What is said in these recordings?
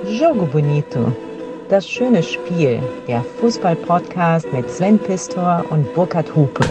Jogo Bonito, das schöne Spiel, der Fußball-Podcast mit Sven Pistor und Burkhard Hupe.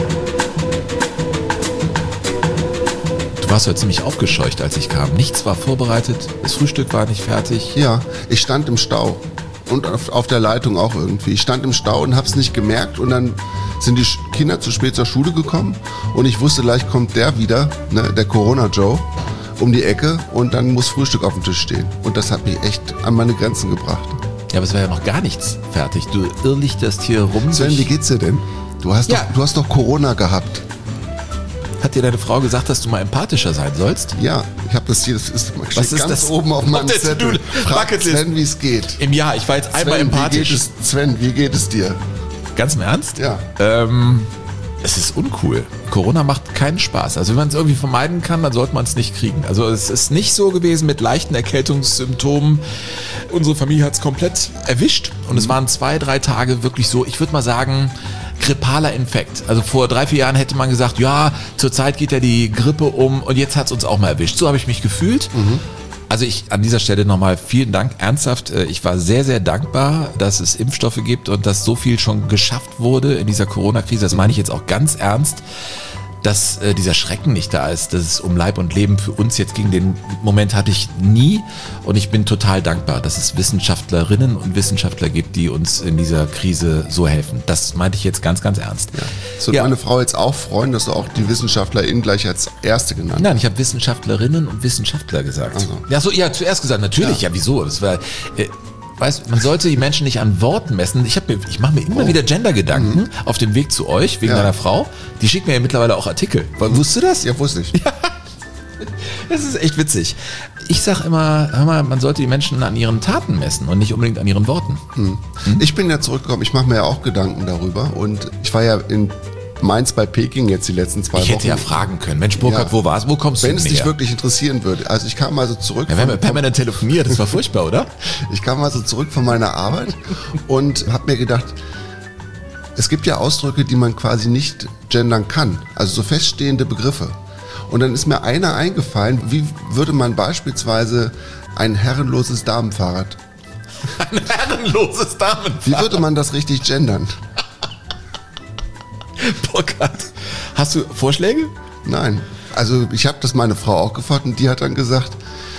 Du warst heute ziemlich aufgescheucht, als ich kam. Nichts war vorbereitet, das Frühstück war nicht fertig. Ja, ich stand im Stau und auf der Leitung auch irgendwie. Ich stand im Stau und hab's nicht gemerkt und dann sind die Kinder zu spät zur Schule gekommen und ich wusste, gleich kommt der wieder, ne, der Corona-Joe, um die Ecke und dann muss Frühstück auf dem Tisch stehen. Und das hat mich echt an meine Grenzen gebracht. Ja, aber es war ja noch gar nichts fertig. Du irrlichterst hier rum. Sven, wie geht's dir denn? Du hast doch Corona gehabt. Hat dir deine Frau gesagt, dass du mal empathischer sein sollst? Ja, ich habe das hier, das ist Was ist ganz das? oben auf meinem Zettel. Frag Sven, wie es geht. Im Jahr, ich war jetzt einmal empathisch. Sven, wie geht es dir? Ganz im Ernst? Ja. Es ist uncool. Corona macht keinen Spaß. Also wenn man es irgendwie vermeiden kann, dann sollte man es nicht kriegen. Also es ist nicht so gewesen mit leichten Erkältungssymptomen. Unsere Familie hat es komplett erwischt. Und es waren 2-3 Tage wirklich so, ich würde mal sagen, grippaler Infekt. Also vor 3-4 Jahren hätte man gesagt, ja, zurzeit geht ja die Grippe um und jetzt hat es uns auch mal erwischt. So habe ich mich gefühlt. Also ich an dieser Stelle nochmal vielen Dank, ernsthaft. Ich war sehr, sehr dankbar, dass es Impfstoffe gibt und dass so viel schon geschafft wurde in dieser Corona-Krise. Das meine ich jetzt auch ganz ernst, dass dieser Schrecken nicht da ist, dass es um Leib und Leben für uns jetzt ging. Den Moment hatte ich nie und ich bin total dankbar, dass es Wissenschaftlerinnen und Wissenschaftler gibt, die uns in dieser Krise so helfen. Das meinte ich jetzt ganz, ganz ernst. Ja. So, meine Frau jetzt auch freuen, dass du auch die WissenschaftlerInnen gleich als Erste genannt hast. Nein, ich habe Wissenschaftlerinnen und Wissenschaftler gesagt. Also. Ja, zuerst gesagt, natürlich, ja wieso? Das war... Weißt, man sollte die Menschen nicht an Worten messen. Ich mache mir immer wieder Gender-Gedanken auf dem Weg zu euch, wegen deiner Frau. Die schickt mir ja mittlerweile auch Artikel. Wusstest du das? Ja, wusste ich. Ja, das ist echt witzig. Ich sag immer, hör mal, man sollte die Menschen an ihren Taten messen und nicht unbedingt an ihren Worten. Ich bin ja zurückgekommen, ich mache mir ja auch Gedanken darüber. Und ich war ja in Mainz bei Peking jetzt die letzten 2 Wochen. Ich hätte ja fragen können, Mensch Burkhard, wo warst du? Wo kommst du Wenn denn es dich her? wirklich interessieren würde. Also ich kam also zurück. Ja, wir haben ja permanent telefoniert, das war furchtbar, oder? Ich kam also zurück von meiner Arbeit und habe mir gedacht, es gibt ja Ausdrücke, die man quasi nicht gendern kann. Also so feststehende Begriffe. Und dann ist mir einer eingefallen, wie würde man beispielsweise ein herrenloses Damenfahrrad? Ein herrenloses Damenfahrrad. Wie würde man das richtig gendern? Burkhard, hast du Vorschläge? Nein. Also ich habe das meine Frau auch gefragt und die hat dann gesagt,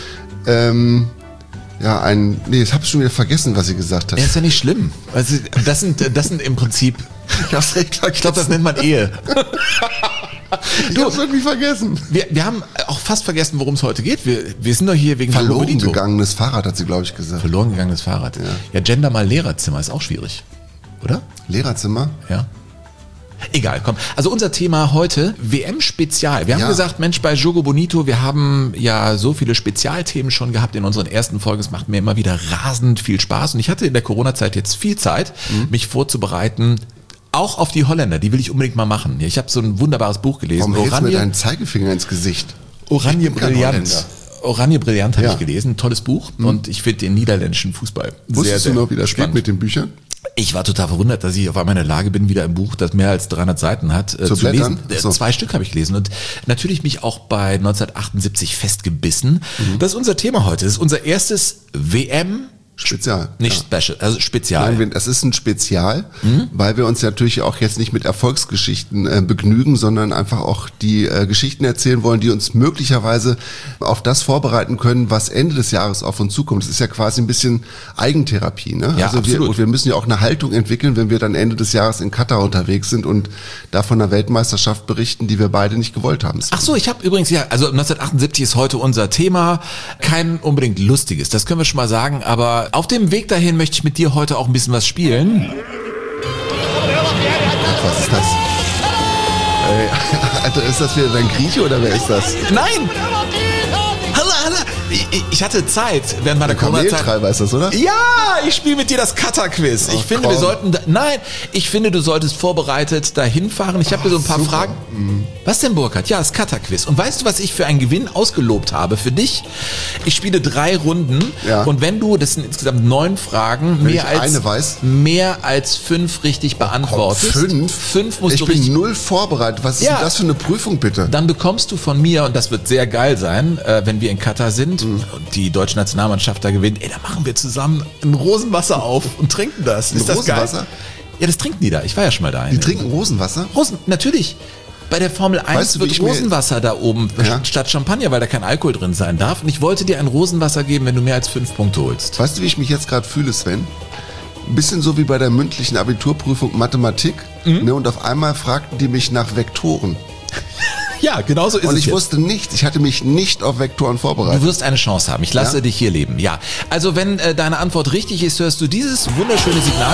ich habe schon wieder vergessen, was sie gesagt hat. Ja, ist ja nicht schlimm. Also, das sind im Prinzip, ich glaube, das nennt man Ehe. Ich hab's irgendwie vergessen. Wir haben auch fast vergessen, worum es heute geht. Wir sind doch hier wegen Verloren gegangenes Fahrrad, hat sie, glaube ich, gesagt. Verloren gegangenes Fahrrad. Ja, Gender mal Lehrerzimmer ist auch schwierig, oder? Lehrerzimmer? Ja. Egal, komm. Also unser Thema heute, WM-Spezial. Wir haben gesagt, Mensch, bei Jogo Bonito, wir haben ja so viele Spezialthemen schon gehabt in unseren ersten Folgen. Es macht mir immer wieder rasend viel Spaß. Und ich hatte in der Corona-Zeit jetzt viel Zeit, mich vorzubereiten, auch auf die Holländer. Die will ich unbedingt mal machen. Ich habe so ein wunderbares Buch gelesen. Warum hältst du mir deinen Zeigefinger ins Gesicht? Oranje Brillant. Oranje Brillant habe ich gelesen. Ein tolles Buch. Und ich finde den niederländischen Fußball Wusstest du noch, wie das spannend mit den Büchern? Ich war total verwundert, dass ich auf einmal in der Lage bin, wieder ein Buch, das mehr als 300 Seiten hat, zu lesen. 2 Stück habe ich gelesen und natürlich mich auch bei 1978 festgebissen. Das ist unser Thema heute. Das ist unser erstes WM Spezial. Nicht Special, also Spezial. Nein, das ist ein Spezial, weil wir uns natürlich auch jetzt nicht mit Erfolgsgeschichten begnügen, sondern einfach auch die Geschichten erzählen wollen, die uns möglicherweise auf das vorbereiten können, was Ende des Jahres auf uns zukommt. Das ist ja quasi ein bisschen Eigentherapie. Ne? Ja, also absolut. wir müssen ja auch eine Haltung entwickeln, wenn wir dann Ende des Jahres in Katar unterwegs sind und da von einer Weltmeisterschaft berichten, die wir beide nicht gewollt haben. Ach so, ich habe übrigens, also 1978 ist heute unser Thema. Kein unbedingt lustiges, das können wir schon mal sagen, aber auf dem Weg dahin möchte ich mit dir heute auch ein bisschen was spielen. Was ist das? Alter, ist das wieder dein Grieche oder wer ist das? Nein! Hallo! Ich hatte Zeit während meiner Corona-Zeit. Kameltreiber ist das, oder? Ja, ich spiele mit dir das Cutter-Quiz. Ich finde, wir sollten... Nein, ich finde, du solltest vorbereitet dahin fahren. Ich habe dir so ein paar Fragen... Was denn, Burkhard? Ja, das Katar-Quiz. Und weißt du, was ich für einen Gewinn ausgelobt habe für dich? Ich spiele 3 Runden und wenn du, das sind insgesamt 9 Fragen, mehr als 5 richtig beantwortest. 5 musst du richtig. Ich bin 0 vorbereitet. Was ist denn das für eine Prüfung, bitte? Dann bekommst du von mir, und das wird sehr geil sein, wenn wir in Katar sind und die deutsche Nationalmannschaft da gewinnt, da machen wir zusammen ein Rosenwasser auf und trinken das. Ist das geil? Ja, das trinken die da. Ich war ja schon mal da. Die trinken Rosenwasser? Natürlich. Bei der Formel 1 wird Rosenwasser da oben statt Champagner, weil da kein Alkohol drin sein darf. Und ich wollte dir ein Rosenwasser geben, wenn du mehr als 5 Punkte holst. Weißt du, wie ich mich jetzt gerade fühle, Sven? Ein bisschen so wie bei der mündlichen Abiturprüfung Mathematik. Ne, und auf einmal fragten die mich nach Vektoren. Ja, genau so ist es. Und ich wusste nichts. Ich hatte mich nicht auf Vektoren vorbereitet. Du wirst eine Chance haben. Ich lasse dich hier leben. Ja. Also wenn deine Antwort richtig ist, hörst du dieses wunderschöne Signal.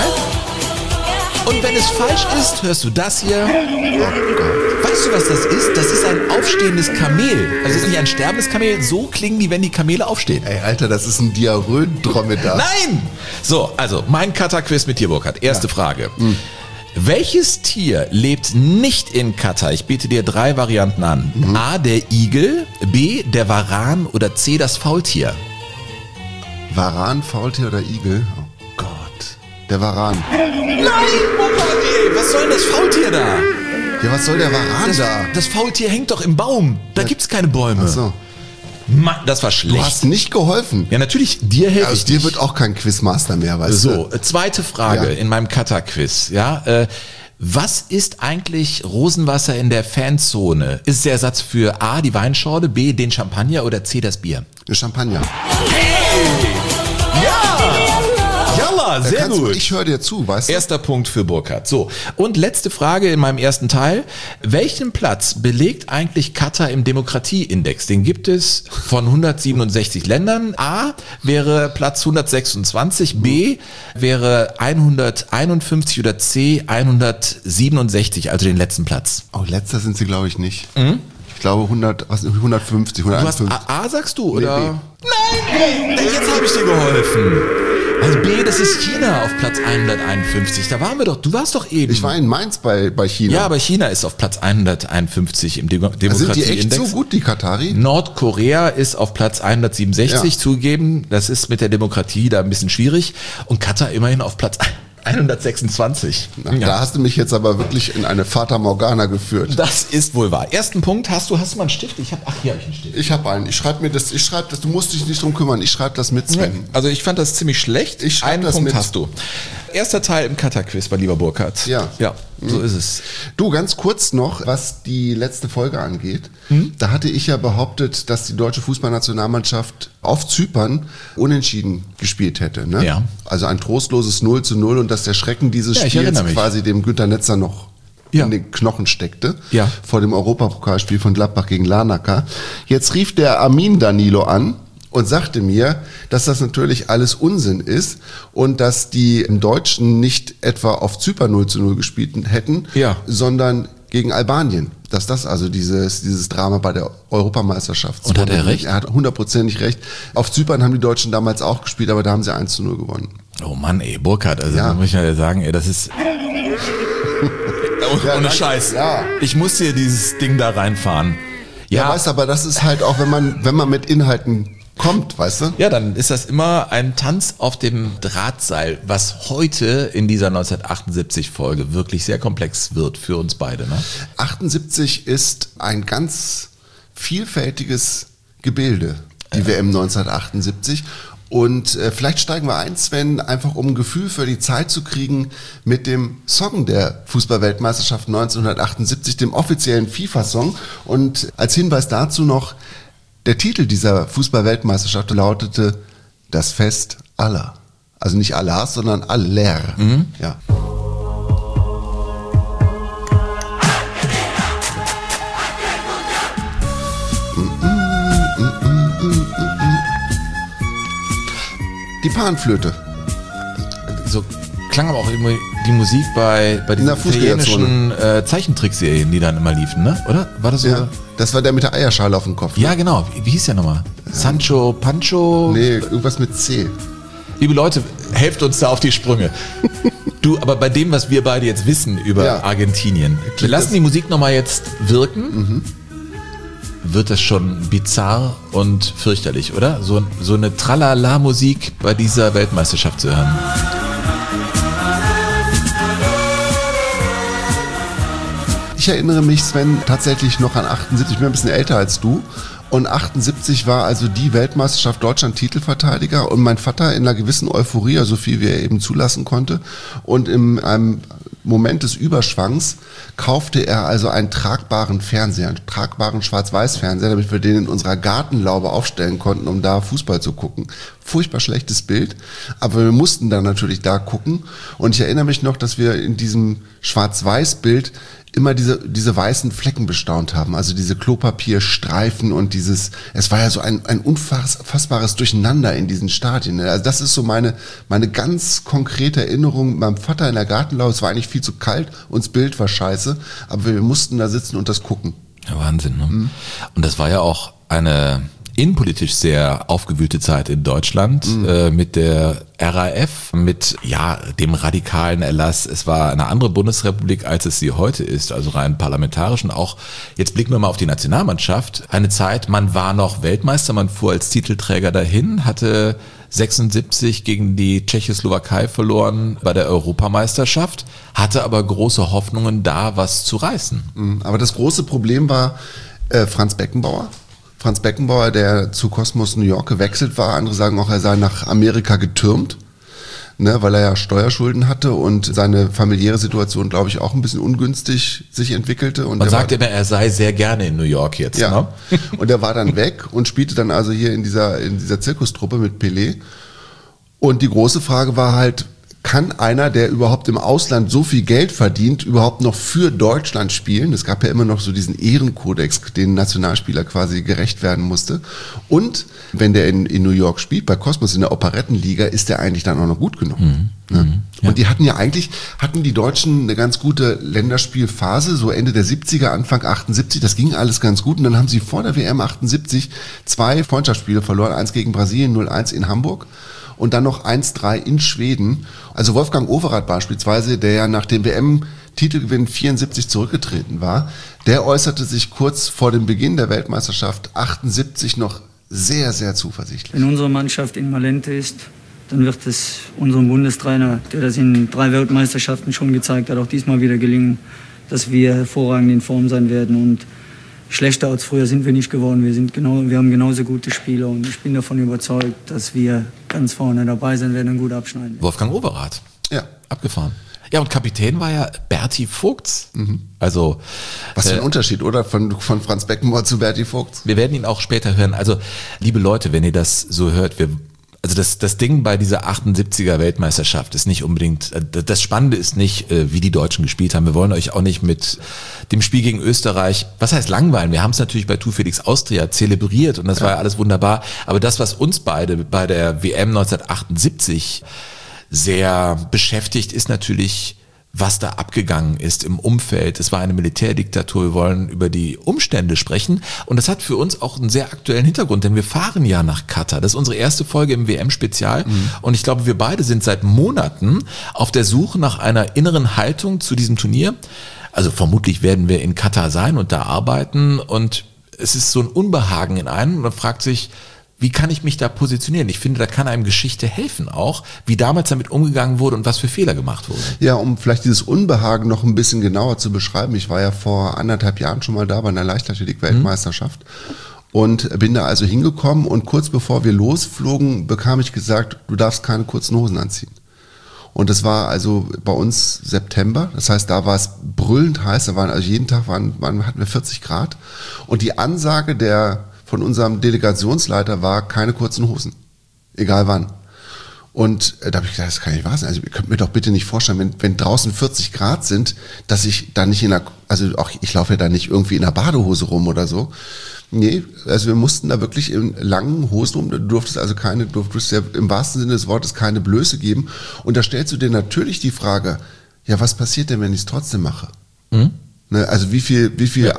Und wenn es falsch ist, hörst du das hier. Oh Gott. Weißt du, was das ist? Das ist ein aufstehendes Kamel. Also es ist nicht ein sterbendes Kamel. So klingen die, wenn die Kamele aufstehen. Ey, Alter, das ist ein Diarrhoen-Dromedar. Nein! So, also mein Katar-Quiz mit dir, Burkhard. Erste Frage. Welches Tier lebt nicht in Katar? Ich biete dir 3 Varianten an. A, der Igel, B, der Varan oder C, das Faultier. Varan, Faultier oder Igel? Oh Gott. Der Varan. Nein, Burkhard, ey, was soll denn das Faultier da? Ja, was soll der Varan da? Das Faultier hängt doch im Baum. Da gibt's keine Bäume. Ach so. Mann, das war schlecht. Du hast nicht geholfen. Ja, natürlich, dir helfe ich. Aus dir wird auch kein Quizmaster mehr, weißt du? So, zweite Frage in meinem Katar-Quiz. Ja, was ist eigentlich Rosenwasser in der Fanzone? Ist es der Ersatz für A, die Weinschorle, B, den Champagner oder C, das Bier? Champagner. Hey! Ja! Jalla, sehr gut. Ich höre dir zu, weißt du? Erster Punkt für Burkhard. So, und letzte Frage in meinem ersten Teil. Welchen Platz belegt eigentlich Katar im Demokratieindex? Den gibt es von 167 Ländern. A wäre Platz 126, B wäre 151 oder C 167, also den letzten Platz. Oh, letzter sind sie, glaube ich, nicht. Ich glaube 150, 151. Du hast A sagst du, oder? Nee, Nein, jetzt habe ich dir geholfen. Also B, das ist China auf Platz 151. Da waren wir doch, du warst doch eben. Ich war in Mainz bei China. Ja, aber China ist auf Platz 151 im Demokratieindex. Sind die echt so gut, die Katari? Nordkorea ist auf Platz 167 zugegeben. Das ist mit der Demokratie da ein bisschen schwierig. Und Katar immerhin auf Platz 126. Da hast du mich jetzt aber wirklich in eine Fata Morgana geführt. Das ist wohl wahr. Ersten Punkt, hast du mal einen Stift? Hier habe ich einen Stift. Ich habe einen. Ich schreibe das, du musst dich nicht drum kümmern. Ich schreibe das mit, Sven. Also ich fand das ziemlich schlecht. Einen Punkt hast du. Erster Teil im Katar-Quiz bei lieber Burkhard. Ja. So ist es. Du, ganz kurz noch, was die letzte Folge angeht. Da hatte ich ja behauptet, dass die deutsche Fußballnationalmannschaft auf Zypern unentschieden gespielt hätte. Ne? Ja. Also ein trostloses 0:0 und dass der Schrecken dieses Spiels quasi dem Günter Netzer noch in den Knochen steckte. Ja. Vor dem Europapokalspiel von Gladbach gegen Larnaca. Jetzt rief der Amin Danilo an und sagte mir, dass das natürlich alles Unsinn ist und dass die Deutschen nicht etwa auf Zypern 0:0 gespielt hätten, sondern gegen Albanien. Dass das also dieses Drama bei der Europameisterschaft. Und hat er recht? Er hat 100% recht. Auf Zypern haben die Deutschen damals auch gespielt, aber da haben sie 1:0 gewonnen. Oh Mann, ey, Burkhard, also da muss ich ja sagen, ey, das ist... Ohne Scheiß. Ja. Ich muss hier dieses Ding da reinfahren. Ja, weißt du, aber das ist halt auch, wenn man mit Inhalten kommt, weißt du? Ja, dann ist das immer ein Tanz auf dem Drahtseil, was heute in dieser 1978-Folge wirklich sehr komplex wird für uns beide. Ne? 78 ist ein ganz vielfältiges Gebilde, die WM 1978. Und vielleicht steigen wir ein, Sven, einfach um ein Gefühl für die Zeit zu kriegen mit dem Song der Fußball-Weltmeisterschaft 1978, dem offiziellen FIFA-Song. Und als Hinweis dazu noch, der Titel dieser Fußball-Weltmeisterschaft lautete Das Fest aller. Also nicht Allahs, sondern aller. Ja. Die Panflöte. So klang aber auch irgendwie die Musik bei diesen italienischen Zeichentrickserien, die dann immer liefen, ne? Oder? War das so? Ja, das war der mit der Eierschale auf dem Kopf. Ne? Ja, genau. Wie hieß der nochmal? Sancho Pancho? Nee, irgendwas mit C. Liebe Leute, helft uns da auf die Sprünge. Du, aber bei dem, was wir beide jetzt wissen über Argentinien, wir lassen die Musik nochmal jetzt wirken. Wird das schon bizarr und fürchterlich, oder? So eine Tralala-Musik bei dieser Weltmeisterschaft zu hören. Ich erinnere mich, Sven, tatsächlich noch an 78, ich bin ein bisschen älter als du. Und 78 war also die Weltmeisterschaft Deutschland Titelverteidiger und mein Vater in einer gewissen Euphorie, so viel wie er eben zulassen konnte. Und in einem Moment des Überschwangs kaufte er also einen tragbaren Fernseher, einen tragbaren Schwarz-Weiß-Fernseher, damit wir den in unserer Gartenlaube aufstellen konnten, um da Fußball zu gucken. Furchtbar schlechtes Bild, aber wir mussten dann natürlich da gucken. Und ich erinnere mich noch, dass wir in diesem Schwarz-Weiß-Bild immer diese weißen Flecken bestaunt haben, also diese Klopapierstreifen und es war ja so ein unfassbares Durcheinander in diesen Stadien. Also das ist so meine ganz konkrete Erinnerung mit meinem Vater in der Gartenlaube. Es war eigentlich viel zu kalt und das Bild war scheiße, aber wir mussten da sitzen und das gucken. Ja, Wahnsinn, ne? Und das war ja auch eine innenpolitisch sehr aufgewühlte Zeit in Deutschland mit der RAF, mit dem radikalen Erlass. Es war eine andere Bundesrepublik, als es sie heute ist, also rein parlamentarisch. Und auch, jetzt blicken wir mal auf die Nationalmannschaft, eine Zeit, man war noch Weltmeister, man fuhr als Titelträger dahin, hatte 76 gegen die Tschechoslowakei verloren bei der Europameisterschaft, hatte aber große Hoffnungen, da was zu reißen. Aber das große Problem war Franz Beckenbauer. Franz Beckenbauer, der zu Cosmos New York gewechselt war. Andere sagen auch, er sei nach Amerika getürmt, ne, weil er ja Steuerschulden hatte und seine familiäre Situation, glaube ich, auch ein bisschen ungünstig sich entwickelte. Und man sagt immer, er sei sehr gerne in New York jetzt. Ja. Ne? Und er war dann weg und spielte dann also hier in dieser Zirkustruppe mit Pelé. Und die große Frage war halt, kann einer, der überhaupt im Ausland so viel Geld verdient, überhaupt noch für Deutschland spielen? Es gab ja immer noch so diesen Ehrenkodex, den Nationalspieler quasi gerecht werden musste. Und wenn der in New York spielt, bei Cosmos in der Operettenliga, ist der eigentlich dann auch noch gut genug. Ne? Ja. Und die hatten die Deutschen eine ganz gute Länderspielphase, so Ende der 70er, Anfang 78, das ging alles ganz gut. Und dann haben sie vor der WM 78 2 Freundschaftsspiele verloren, 1 gegen Brasilien, 0-1 in Hamburg. Und dann noch 1-3 in Schweden. Also Wolfgang Overath beispielsweise, der ja nach dem WM-Titelgewinn 74 zurückgetreten war, der äußerte sich kurz vor dem Beginn der Weltmeisterschaft 78 noch sehr, sehr zuversichtlich. Wenn unsere Mannschaft in Malente ist, dann wird es unserem Bundestrainer, der das in 3 Weltmeisterschaften schon gezeigt hat, auch diesmal wieder gelingen, dass wir hervorragend in Form sein werden. Und schlechter als früher sind wir nicht geworden. Wir haben genauso gute Spieler und ich bin davon überzeugt, dass wir ganz vorne dabei sein werden und gut abschneiden. Wolfgang Overath. Ja. Abgefahren. Ja, und Kapitän war ja Berti Vogts. Also was für ein Unterschied, oder? Von Franz Beckenbauer zu Berti Vogts. Wir werden ihn auch später hören. Also, liebe Leute, wenn ihr das so hört, also das Ding bei dieser 78er Weltmeisterschaft ist nicht unbedingt, das Spannende ist nicht, wie die Deutschen gespielt haben. Wir wollen euch auch nicht mit dem Spiel gegen Österreich, was heißt langweilen? Wir haben es natürlich bei Tu Felix Austria zelebriert und das war ja alles wunderbar. Aber das, was uns beide bei der WM 1978 sehr beschäftigt, ist natürlich, was da abgegangen ist im Umfeld. Es war eine Militärdiktatur, wir wollen über die Umstände sprechen und das hat für uns auch einen sehr aktuellen Hintergrund, denn wir fahren ja nach Katar. Das ist unsere erste Folge im WM-Spezial und ich glaube, wir beide sind seit Monaten auf der Suche nach einer inneren Haltung zu diesem Turnier. Also vermutlich werden wir in Katar sein und da arbeiten und es ist so ein Unbehagen in einem und man fragt sich, wie kann ich mich da positionieren? Ich finde, da kann einem Geschichte helfen auch, wie damals damit umgegangen wurde und was für Fehler gemacht wurden. Ja, um vielleicht dieses Unbehagen noch ein bisschen genauer zu beschreiben. Ich war ja vor 1,5 Jahren schon mal da bei einer Leichtathletik-Weltmeisterschaft und bin da also hingekommen und kurz bevor wir losflogen, bekam ich gesagt, du darfst keine kurzen Hosen anziehen. Und das war also bei uns September, das heißt, da war es brüllend heiß, also jeden Tag hatten wir 40 Grad und die Ansage von unserem Delegationsleiter war, keine kurzen Hosen. Egal wann. Und da habe ich gedacht, das kann nicht wahr sein. Also ihr könnt mir doch bitte nicht vorstellen, wenn draußen 40 Grad sind, dass ich da nicht ich laufe ja da nicht irgendwie in einer Badehose rum oder so. Nee, also wir mussten da wirklich in langen Hosen rum. Du durftest ja im wahrsten Sinne des Wortes keine Blöße geben. Und da stellst du dir natürlich die Frage, ja, was passiert denn, wenn ich es trotzdem mache? Also wie viel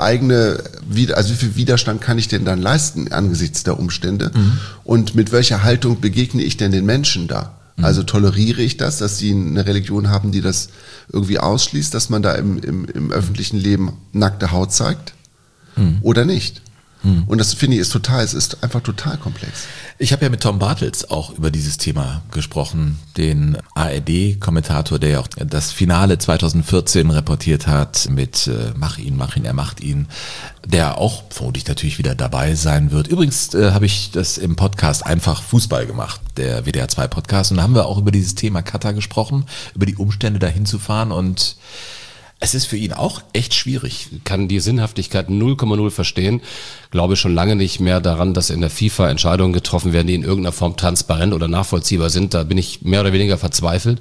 Widerstand kann ich denn dann leisten angesichts der Umstände? Und mit welcher Haltung begegne ich denn den Menschen da? Also toleriere ich das, dass sie eine Religion haben, die das irgendwie ausschließt, dass man da im öffentlichen Leben nackte Haut zeigt oder nicht? Und das finde ich es ist einfach total komplex. Ich habe ja mit Tom Bartels auch über dieses Thema gesprochen, den ARD-Kommentator, der ja auch das Finale 2014 reportiert hat mit Mach ihn, er macht ihn, der auch vermutlich natürlich wieder dabei sein wird. Übrigens habe ich das im Podcast Einfach Fußball gemacht, der WDR 2 Podcast, und da haben wir auch über dieses Thema Katar gesprochen, über die Umstände dahin zu fahren, und es ist für ihn auch echt schwierig. Kann die Sinnhaftigkeit 0,0 verstehen. Glaube schon lange nicht mehr daran, dass in der FIFA Entscheidungen getroffen werden, die in irgendeiner Form transparent oder nachvollziehbar sind. Da bin ich mehr oder weniger verzweifelt.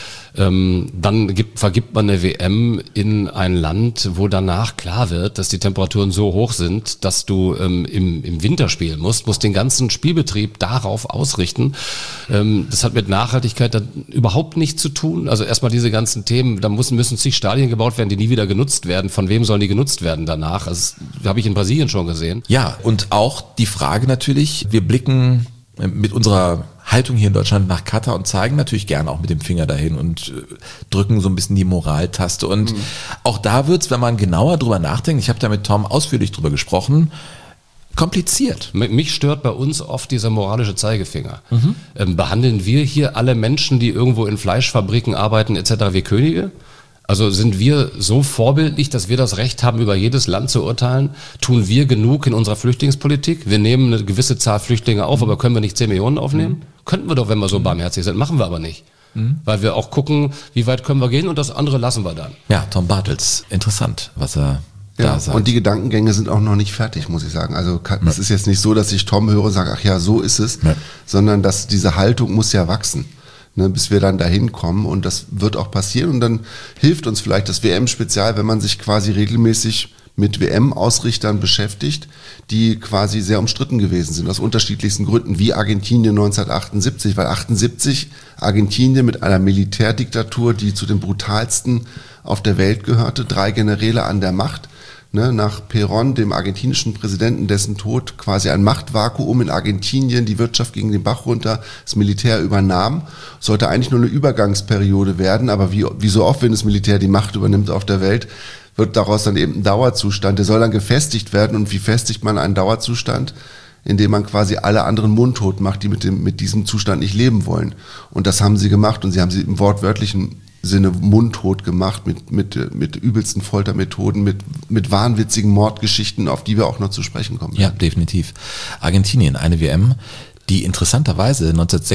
Dann vergibt man eine WM in ein Land, wo danach klar wird, dass die Temperaturen so hoch sind, dass du im Winter spielen musst den ganzen Spielbetrieb darauf ausrichten. Das hat mit Nachhaltigkeit dann überhaupt nichts zu tun. Also erstmal diese ganzen Themen, da müssen zig Stadien gebaut werden, die nie wieder genutzt werden. Von wem sollen die genutzt werden danach? Also, das habe ich in Brasilien schon gesehen. Ja, und auch die Frage natürlich, wir blicken mit unserer Haltung hier in Deutschland nach Katar und zeigen natürlich gerne auch mit dem Finger dahin und drücken so ein bisschen die Moraltaste. Und auch da wird's, wenn man genauer drüber nachdenkt, ich habe da mit Tom ausführlich drüber gesprochen, kompliziert. Mich stört bei uns oft dieser moralische Zeigefinger. Behandeln wir hier alle Menschen, die irgendwo in Fleischfabriken arbeiten etc. wie Könige? Also sind wir so vorbildlich, dass wir das Recht haben, über jedes Land zu urteilen? Tun wir genug in unserer Flüchtlingspolitik? Wir nehmen eine gewisse Zahl Flüchtlinge auf, aber können wir nicht 10 Millionen aufnehmen? Könnten wir doch, wenn wir so barmherzig sind. Machen wir aber nicht. Weil wir auch gucken, wie weit können wir gehen, und das andere lassen wir dann. Ja, Tom Bartels, interessant, was er da sagt. Und die Gedankengänge sind auch noch nicht fertig, muss ich sagen. Also es ist jetzt nicht so, dass ich Tom höre und sage, ach ja, so ist es, sondern dass diese Haltung muss ja wachsen. Ne, bis wir dann dahin kommen, und das wird auch passieren, und dann hilft uns vielleicht das WM-Spezial, wenn man sich quasi regelmäßig mit WM-Ausrichtern beschäftigt, die quasi sehr umstritten gewesen sind, aus unterschiedlichsten Gründen, wie Argentinien 1978, weil 78 Argentinien mit einer Militärdiktatur, die zu den brutalsten auf der Welt gehörte, 3 Generäle an der Macht, nach Perón, dem argentinischen Präsidenten, dessen Tod quasi ein Machtvakuum in Argentinien, die Wirtschaft ging den Bach runter, das Militär übernahm, sollte eigentlich nur eine Übergangsperiode werden, aber wie so oft, wenn das Militär die Macht übernimmt auf der Welt, wird daraus dann eben ein Dauerzustand, der soll dann gefestigt werden. Und wie festigt man einen Dauerzustand? Indem man quasi alle anderen mundtot macht, die mit diesem Zustand nicht leben wollen. Und das haben sie gemacht, und sie haben sie im wortwörtlichen Sinne mundtot gemacht mit übelsten Foltermethoden, mit wahnwitzigen Mordgeschichten, auf die wir auch noch zu sprechen kommen. Ja, definitiv. Argentinien, eine WM, die interessanterweise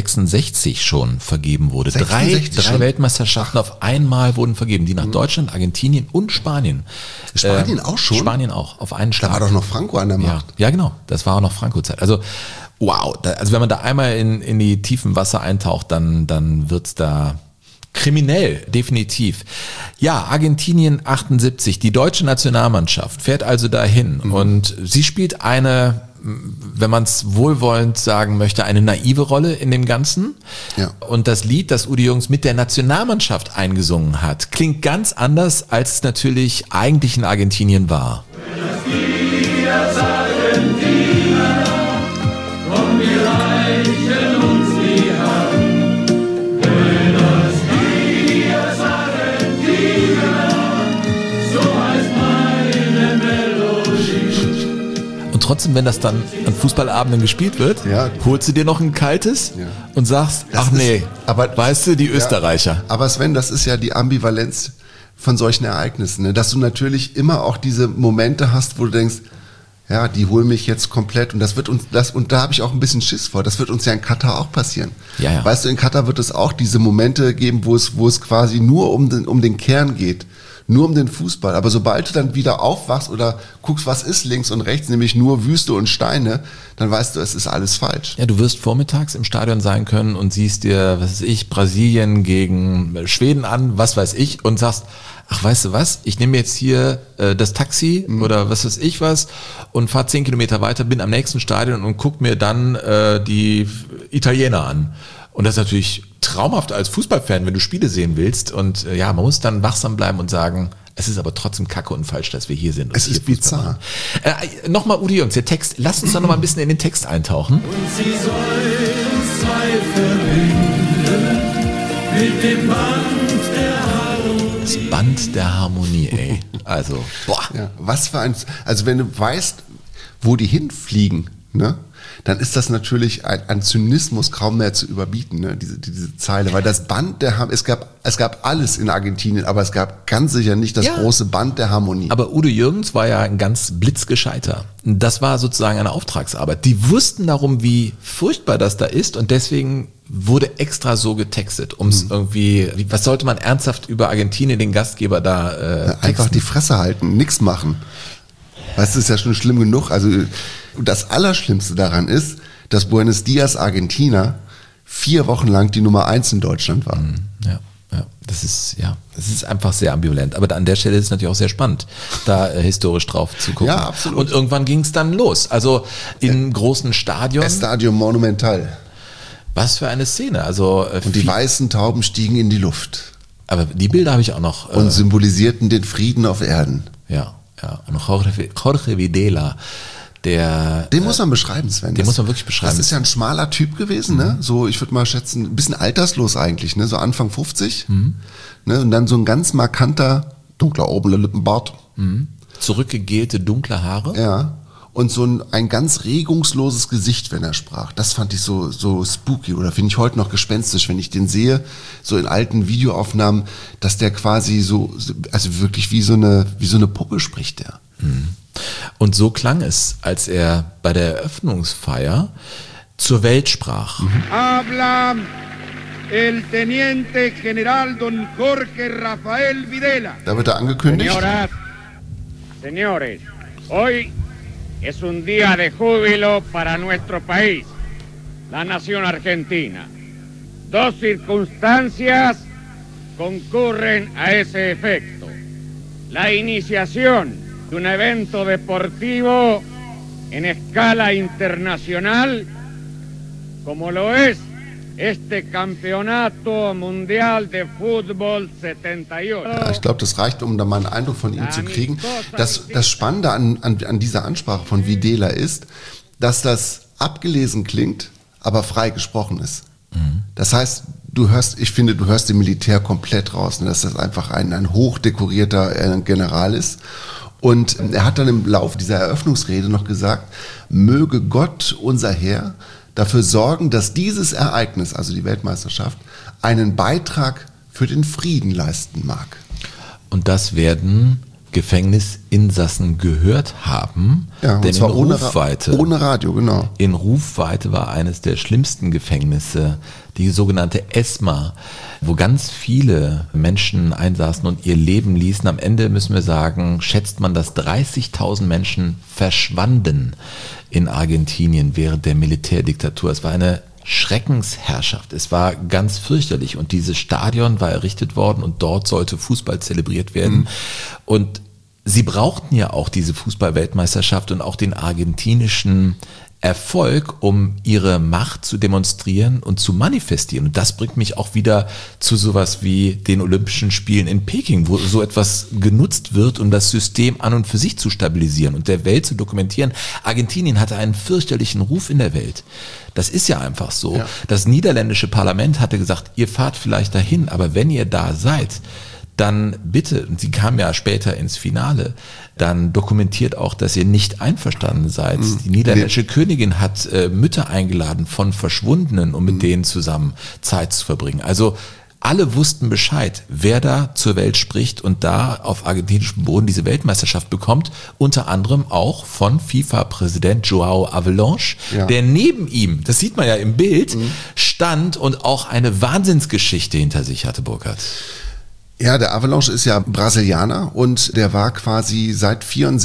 1966 schon vergeben wurde. 66 drei Weltmeisterschaften auf einmal wurden vergeben, die nach Deutschland, Argentinien und Spanien. Spanien auch schon? Spanien auch, auf einen Schlag. Da war doch noch Franco an der Macht. Ja, genau, das war auch noch Franco-Zeit. Also wow, also wenn man da einmal in die tiefen Wasser eintaucht, dann wird's da kriminell, definitiv. Ja, Argentinien 78, die deutsche Nationalmannschaft fährt also dahin und sie spielt eine, wenn man es wohlwollend sagen möchte, eine naive Rolle in dem Ganzen. Ja. Und das Lied, das Udi Jürgens mit der Nationalmannschaft eingesungen hat, klingt ganz anders, als es natürlich eigentlich in Argentinien war. Trotzdem, wenn das dann an Fußballabenden gespielt wird, holst du dir noch ein kaltes und sagst, ach nee, aber weißt du, die Österreicher. Aber Sven, das ist ja die Ambivalenz von solchen Ereignissen, ne? Dass du natürlich immer auch diese Momente hast, wo du denkst, ja, die holen mich jetzt komplett, und und da habe ich auch ein bisschen Schiss vor. Das wird uns ja in Katar auch passieren. Ja. Weißt du, in Katar wird es auch diese Momente geben, wo es quasi nur um den Kern geht. Nur um den Fußball. Aber sobald du dann wieder aufwachst oder guckst, was ist links und rechts, nämlich nur Wüste und Steine, dann weißt du, es ist alles falsch. Ja, du wirst vormittags im Stadion sein können und siehst dir, was weiß ich, Brasilien gegen Schweden an, was weiß ich, und sagst, ach, weißt du was, ich nehme jetzt hier das Taxi oder was weiß ich was und fahre 10 Kilometer weiter, bin am nächsten Stadion und guck mir dann die Italiener an. Und das ist natürlich traumhaft als Fußballfan, wenn du Spiele sehen willst. Und man muss dann wachsam bleiben und sagen, es ist aber trotzdem kacke und falsch, dass wir hier sind. Es ist bizarr. Nochmal Udi Jürgens, der Text, lass uns doch noch mal ein bisschen in den Text eintauchen. Und sie soll uns zwei verbinden, mit dem Band der Harmonie. Das Band der Harmonie, ey. Also, boah. Ja, was für ein, also wenn du weißt, wo die hinfliegen, ne, dann ist das natürlich ein Zynismus kaum mehr zu überbieten, ne, diese Zeile, weil das Band der Harmonie, es gab alles in Argentinien, aber es gab ganz sicher nicht das große Band der Harmonie. Aber Udo Jürgens war ja ein ganz blitzgescheiter. Das war sozusagen eine Auftragsarbeit. Die wussten darum, wie furchtbar das da ist und deswegen wurde extra so getextet, um es irgendwie, was sollte man ernsthaft über Argentinien, den Gastgeber, da Einfach texten? die Fresse halten, nichts machen. Weißt du, ist ja schon schlimm genug. Also das Allerschlimmste daran ist, dass Buenos Dias Argentina 4 Wochen lang die Nummer 1 in Deutschland war. Ja, das ist einfach sehr ambivalent. Aber an der Stelle ist es natürlich auch sehr spannend, da historisch drauf zu gucken. Ja, absolut. Und irgendwann ging es dann los. Also in großen Stadion. Estadio Monumental. Was für eine Szene. Also Und die weißen Tauben stiegen in die Luft aber die Bilder habe ich auch noch. und symbolisierten den Frieden auf Erden. Ja. Und Jorge Videla, Den muss man beschreiben, Sven. Den muss man wirklich beschreiben. Das ist ja ein schmaler Typ gewesen, ne? So, ich würde mal schätzen, ein bisschen alterslos eigentlich, ne? So Anfang 50. Ne? Und dann so ein ganz markanter, dunkler Lippenbart. Zurückgegelte, dunkle Haare. Ja. Und so ein ganz regungsloses Gesicht, wenn er sprach. Das fand ich so spooky oder finde ich heute noch gespenstisch, wenn ich den sehe, so in alten Videoaufnahmen, dass der quasi so, also wirklich wie so eine Puppe spricht der. Und so klang es, als er bei der Eröffnungsfeier zur Welt sprach. Habla el Teniente General Don Jorge Rafael Videla. Da wird er angekündigt. Señoras, señores, hoy es un día de júbilo para nuestro país, la nación argentina. 2 circunstancias concurren a ese efecto. La iniciación de un evento deportivo en escala internacional, como lo es este Campeonato Mundial de Fútbol 78. Ja, ich glaube, das reicht, um da mal einen Eindruck von ihm zu kriegen. Das Spannende an dieser Ansprache von Videla ist, dass das abgelesen klingt, aber frei gesprochen ist. Das heißt, du hörst den Militär komplett raus, ne, dass das einfach ein hochdekorierter General ist. Und er hat dann im Laufe dieser Eröffnungsrede noch gesagt, möge Gott, unser Herr, dafür sorgen, dass dieses Ereignis, also die Weltmeisterschaft, einen Beitrag für den Frieden leisten mag. Und das werden Gefängnisinsassen gehört haben, Ja, und denn zwar in Rufweite, ohne Radio, genau. in Rufweite war eines der schlimmsten Gefängnisse, die sogenannte ESMA, wo ganz viele Menschen einsaßen und ihr Leben ließen. Am Ende müssen wir sagen, schätzt man, dass 30.000 Menschen verschwanden in Argentinien während der Militärdiktatur. Es war eine Schreckensherrschaft. Es war ganz fürchterlich und dieses Stadion war errichtet worden und dort sollte Fußball zelebriert werden. Und sie brauchten ja auch diese Fußball-Weltmeisterschaft und auch den argentinischen Erfolg, um ihre Macht zu demonstrieren und zu manifestieren. Und das bringt mich auch wieder zu sowas wie den Olympischen Spielen in Peking, wo so etwas genutzt wird, um das System an und für sich zu stabilisieren und der Welt zu dokumentieren. Argentinien hatte einen fürchterlichen Ruf in der Welt. Das ist ja einfach so. Ja. Das niederländische Parlament hatte gesagt, ihr fahrt vielleicht dahin, aber wenn ihr da seid, dann bitte, und sie kam ja später ins Finale, dann dokumentiert auch, dass ihr nicht einverstanden seid. Die niederländische Königin hat Mütter eingeladen von Verschwundenen, um mit denen zusammen Zeit zu verbringen. Also alle wussten Bescheid, wer da zur Welt spricht und da auf argentinischem Boden diese Weltmeisterschaft bekommt, unter anderem auch von FIFA-Präsident João Avalanche, der neben ihm, das sieht man ja im Bild, stand und auch eine Wahnsinnsgeschichte hinter sich hatte, Burkhard. Ja, der Avalanche ist ja Brasilianer und der war quasi seit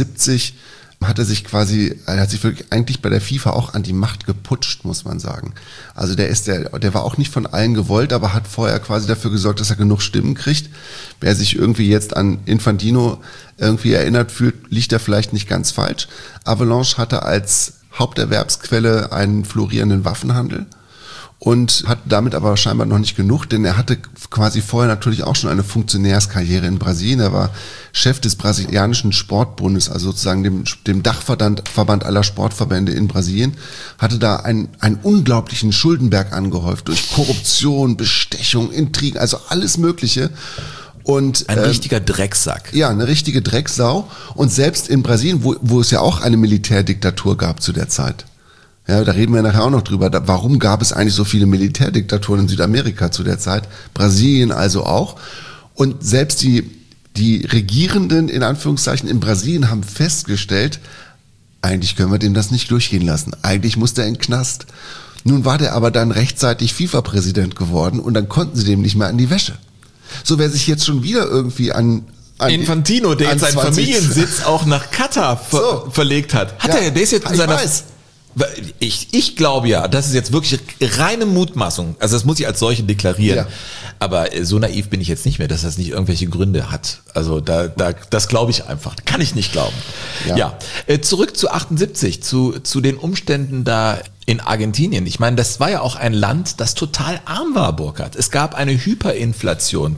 74 hat sich wirklich eigentlich bei der FIFA auch an die Macht geputscht, muss man sagen. Also der war auch nicht von allen gewollt, aber hat vorher quasi dafür gesorgt, dass er genug Stimmen kriegt. Wer sich irgendwie jetzt an Infantino irgendwie erinnert fühlt, liegt da vielleicht nicht ganz falsch. Avalanche hatte als Haupterwerbsquelle einen florierenden Waffenhandel. und hatte damit aber scheinbar noch nicht genug, denn er hatte quasi vorher natürlich auch schon eine Funktionärskarriere in Brasilien. Er war Chef des brasilianischen Sportbundes, also sozusagen dem Dachverband aller Sportverbände in Brasilien, hatte da einen unglaublichen Schuldenberg angehäuft durch Korruption, Bestechung, Intrigen, also alles Mögliche. Und, ein richtiger Drecksack. Ja, eine richtige Drecksau. Und selbst in Brasilien, wo es ja auch eine Militärdiktatur gab zu der Zeit. Ja, da reden wir nachher auch noch drüber. Warum gab es eigentlich so viele Militärdiktaturen in Südamerika zu der Zeit? Brasilien also auch. Und selbst die Regierenden, in Anführungszeichen, in Brasilien haben festgestellt, eigentlich können wir dem das nicht durchgehen lassen. Eigentlich muss der in den Knast. Nun war der aber dann rechtzeitig FIFA-Präsident geworden und dann konnten sie dem nicht mehr an die Wäsche. So, wer sich jetzt schon wieder irgendwie an Infantino, der an jetzt seinen 20 Familiensitz auch nach Katar verlegt hat. Der ist jetzt in seiner... Ich glaube ja, das ist jetzt wirklich reine Mutmaßung. Also das muss ich als solche deklarieren. Ja. Aber so naiv bin ich jetzt nicht mehr, dass das nicht irgendwelche Gründe hat. Also das glaube ich einfach. Kann ich nicht glauben. Ja. Zurück zu 78, zu den Umständen da in Argentinien. Ich meine, das war ja auch ein Land, das total arm war, Burkhard. Es gab eine Hyperinflation,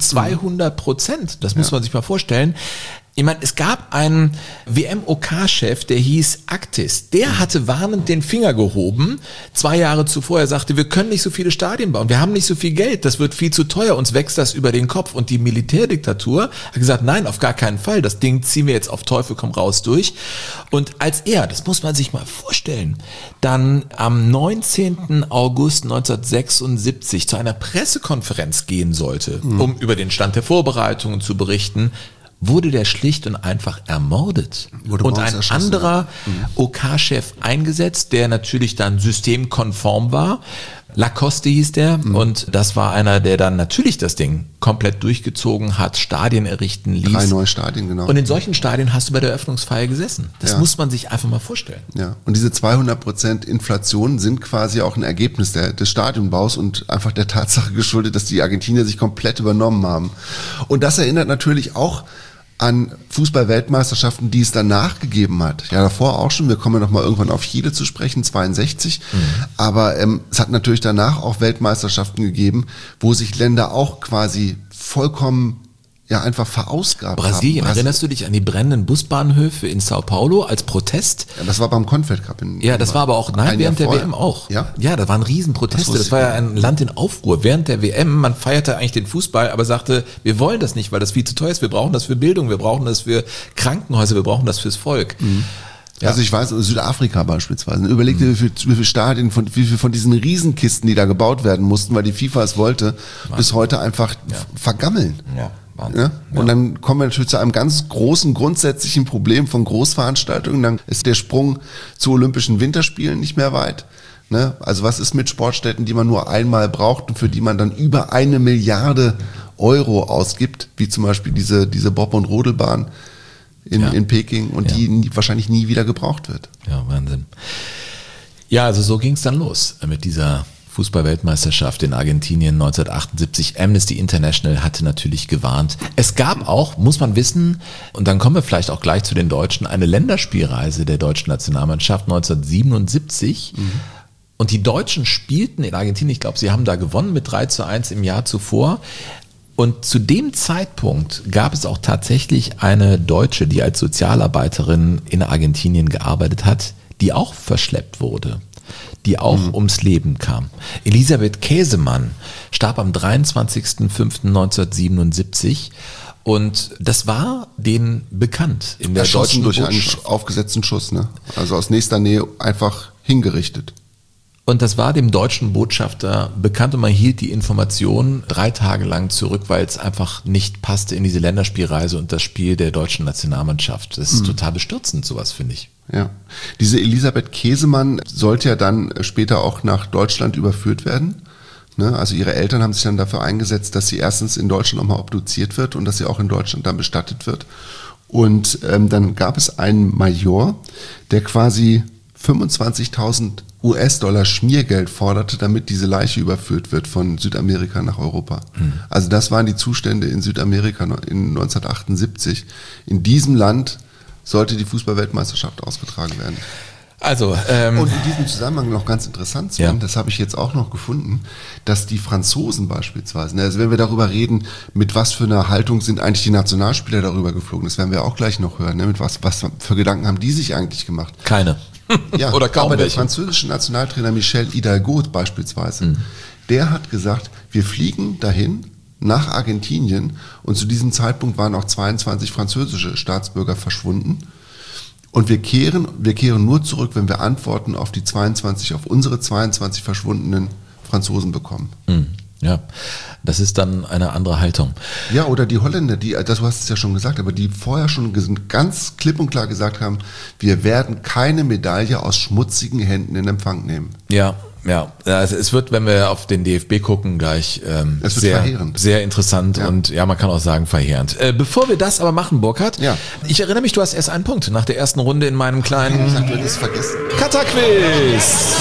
200%. Das muss man sich mal vorstellen. Ich meine, es gab einen WMOK-Chef, der hieß Actis. Der hatte warnend den Finger gehoben, 2 Jahre zuvor. Er sagte, wir können nicht so viele Stadien bauen, wir haben nicht so viel Geld, das wird viel zu teuer, uns wächst das über den Kopf. Und die Militärdiktatur hat gesagt, nein, auf gar keinen Fall, das Ding ziehen wir jetzt auf Teufel komm raus durch. Und als er, das muss man sich mal vorstellen, dann am 19. August 1976 zu einer Pressekonferenz gehen sollte, um über den Stand der Vorbereitungen zu berichten, wurde der schlicht und einfach ermordet. Und ein anderer OK-Chef eingesetzt, der natürlich dann systemkonform war. Lacoste hieß der. Und das war einer, der dann natürlich das Ding komplett durchgezogen hat, Stadien errichten ließ. 3 neue Stadien, genau. Und in solchen Stadien hast du bei der Eröffnungsfeier gesessen. Das muss man sich einfach mal vorstellen. Ja. Und diese 200% Inflation sind quasi auch ein Ergebnis des Stadionbaus und einfach der Tatsache geschuldet, dass die Argentinier sich komplett übernommen haben. Und das erinnert natürlich auch an Fußball-Weltmeisterschaften, die es danach gegeben hat. Ja, davor auch schon. Wir kommen ja noch mal irgendwann auf Chile zu sprechen, 62. Aber es hat natürlich danach auch Weltmeisterschaften gegeben, wo sich Länder auch quasi vollkommen einfach verausgabt Brasilien, haben. Erinnerst du dich an die brennenden Busbahnhöfe in Sao Paulo als Protest? Ja, das war beim Confed Cup. Das war aber auch während der WM auch. Ja, da waren Riesenproteste. Das war ja ein Land in Aufruhr. Während der WM, man feierte eigentlich den Fußball, aber sagte, wir wollen das nicht, weil das viel zu teuer ist. Wir brauchen das für Bildung, wir brauchen das für Krankenhäuser, wir brauchen das fürs Volk. Ja. Also ich weiß, Südafrika beispielsweise. Überleg dir, wie viele Stadien, wie viel von diesen Riesenkisten, die da gebaut werden mussten, weil die FIFA es wollte, bis heute einfach vergammeln. Ja. Ja? Und dann kommen wir natürlich zu einem ganz großen grundsätzlichen Problem von Großveranstaltungen. Dann ist der Sprung zu Olympischen Winterspielen nicht mehr weit. Ne? Also was ist mit Sportstätten, die man nur einmal braucht und für die man dann über 1 Milliarde Euro ausgibt, wie zum Beispiel diese Bob- und Rodelbahn in Peking und die wahrscheinlich nie wieder gebraucht wird. Ja, Wahnsinn. Ja, also so ging es dann los mit dieser Fußball-Weltmeisterschaft in Argentinien 1978. Amnesty International hatte natürlich gewarnt. Es gab auch, muss man wissen, und dann kommen wir vielleicht auch gleich zu den Deutschen, eine Länderspielreise der deutschen Nationalmannschaft 1977. Und die Deutschen spielten in Argentinien, ich glaube, sie haben da gewonnen mit 3:1 im Jahr zuvor. Und zu dem Zeitpunkt gab es auch tatsächlich eine Deutsche, die als Sozialarbeiterin in Argentinien gearbeitet hat, die auch verschleppt wurde, die auch ums Leben kam. Elisabeth Käsemann starb am 23.05.1977 und das war denen bekannt in der deutschen durch Botschaft. einen aufgesetzten Schuss, ne? Also aus nächster Nähe einfach hingerichtet. Und das war dem deutschen Botschafter bekannt und man hielt die Information 3 Tage lang zurück, weil es einfach nicht passte in diese Länderspielreise und das Spiel der deutschen Nationalmannschaft. Das ist total bestürzend, sowas, finde ich. Ja, diese Elisabeth Käsemann sollte ja dann später auch nach Deutschland überführt werden. Ne? Also ihre Eltern haben sich dann dafür eingesetzt, dass sie erstens in Deutschland nochmal obduziert wird und dass sie auch in Deutschland dann bestattet wird. Und dann gab es einen Major, der quasi 25.000 US-Dollar Schmiergeld forderte, damit diese Leiche überführt wird von Südamerika nach Europa. Also das waren die Zustände in Südamerika in 1978. In diesem Land sollte die Fußball-Weltmeisterschaft ausgetragen werden. Also, und in diesem Zusammenhang noch ganz interessant, Sven, das habe ich jetzt auch noch gefunden, dass die Franzosen beispielsweise, also wenn wir darüber reden, mit was für einer Haltung sind eigentlich die Nationalspieler darüber geflogen, das werden wir auch gleich noch hören, ne? Mit was für Gedanken haben die sich eigentlich gemacht? keine. Ja, Oder kaum aber der welche. französische Nationaltrainer Michel Hidalgo beispielsweise, der hat gesagt, wir fliegen dahin nach Argentinien und zu diesem Zeitpunkt waren auch 22 französische Staatsbürger verschwunden und wir kehren nur zurück, wenn wir Antworten auf unsere 22 verschwundenen Franzosen bekommen. Ja, das ist dann eine andere Haltung. Ja, oder die Holländer, du hast es ja schon gesagt, aber die vorher schon ganz klipp und klar gesagt haben, wir werden keine Medaille aus schmutzigen Händen in Empfang nehmen. Ja. Also es wird, wenn wir auf den DFB gucken, gleich verheerend. Sehr interessant und ja, man kann auch sagen verheerend. Bevor wir das aber machen, Burkhard, ich erinnere mich, du hast erst einen Punkt nach der ersten Runde in meinem kleinen Ich habe das vergessen. Katar-Quiz.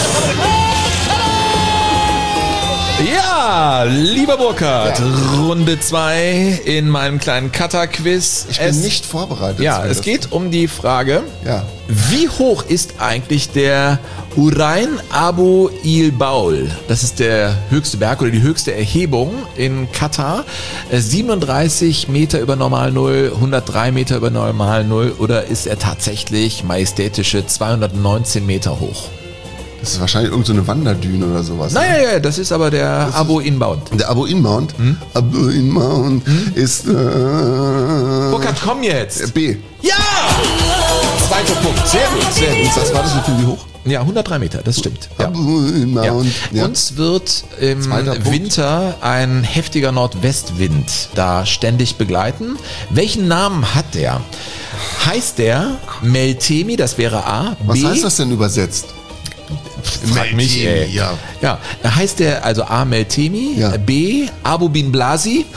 Ja, lieber Burkhard, Runde 2 in meinem kleinen Katar-Quiz. Ich bin nicht vorbereitet. Ja, es geht um die Frage, Ja. wie hoch ist eigentlich der Urain Abu Il Baul? Das ist der höchste Berg oder die höchste Erhebung in Katar. 37 Meter über Normal Null, 103 Meter über Normal Null oder ist er tatsächlich majestätische 219 Meter hoch? Das ist wahrscheinlich irgendeine Wanderdüne oder sowas. Naja, das ist aber der Abu Inbound. Der Abu Inbound. Abu Inbound ist Burkhard, komm jetzt. B. Ja! Zweiter Punkt. Sehr gut, sehr gut. Was war das für wie hoch? Ja, 103 Meter, das stimmt. Ja. Abu Inbound. Ja. Uns wird im Zweiter Punkt. Winter ein heftiger Nordwestwind da ständig begleiten. Welchen Namen hat der? Heißt der Meltemi, das wäre A, Was B? heißt das denn übersetzt? Frag mich, ey. Ja, heißt der also A, Meltemi, Ja. B, Abu Bin Blasi?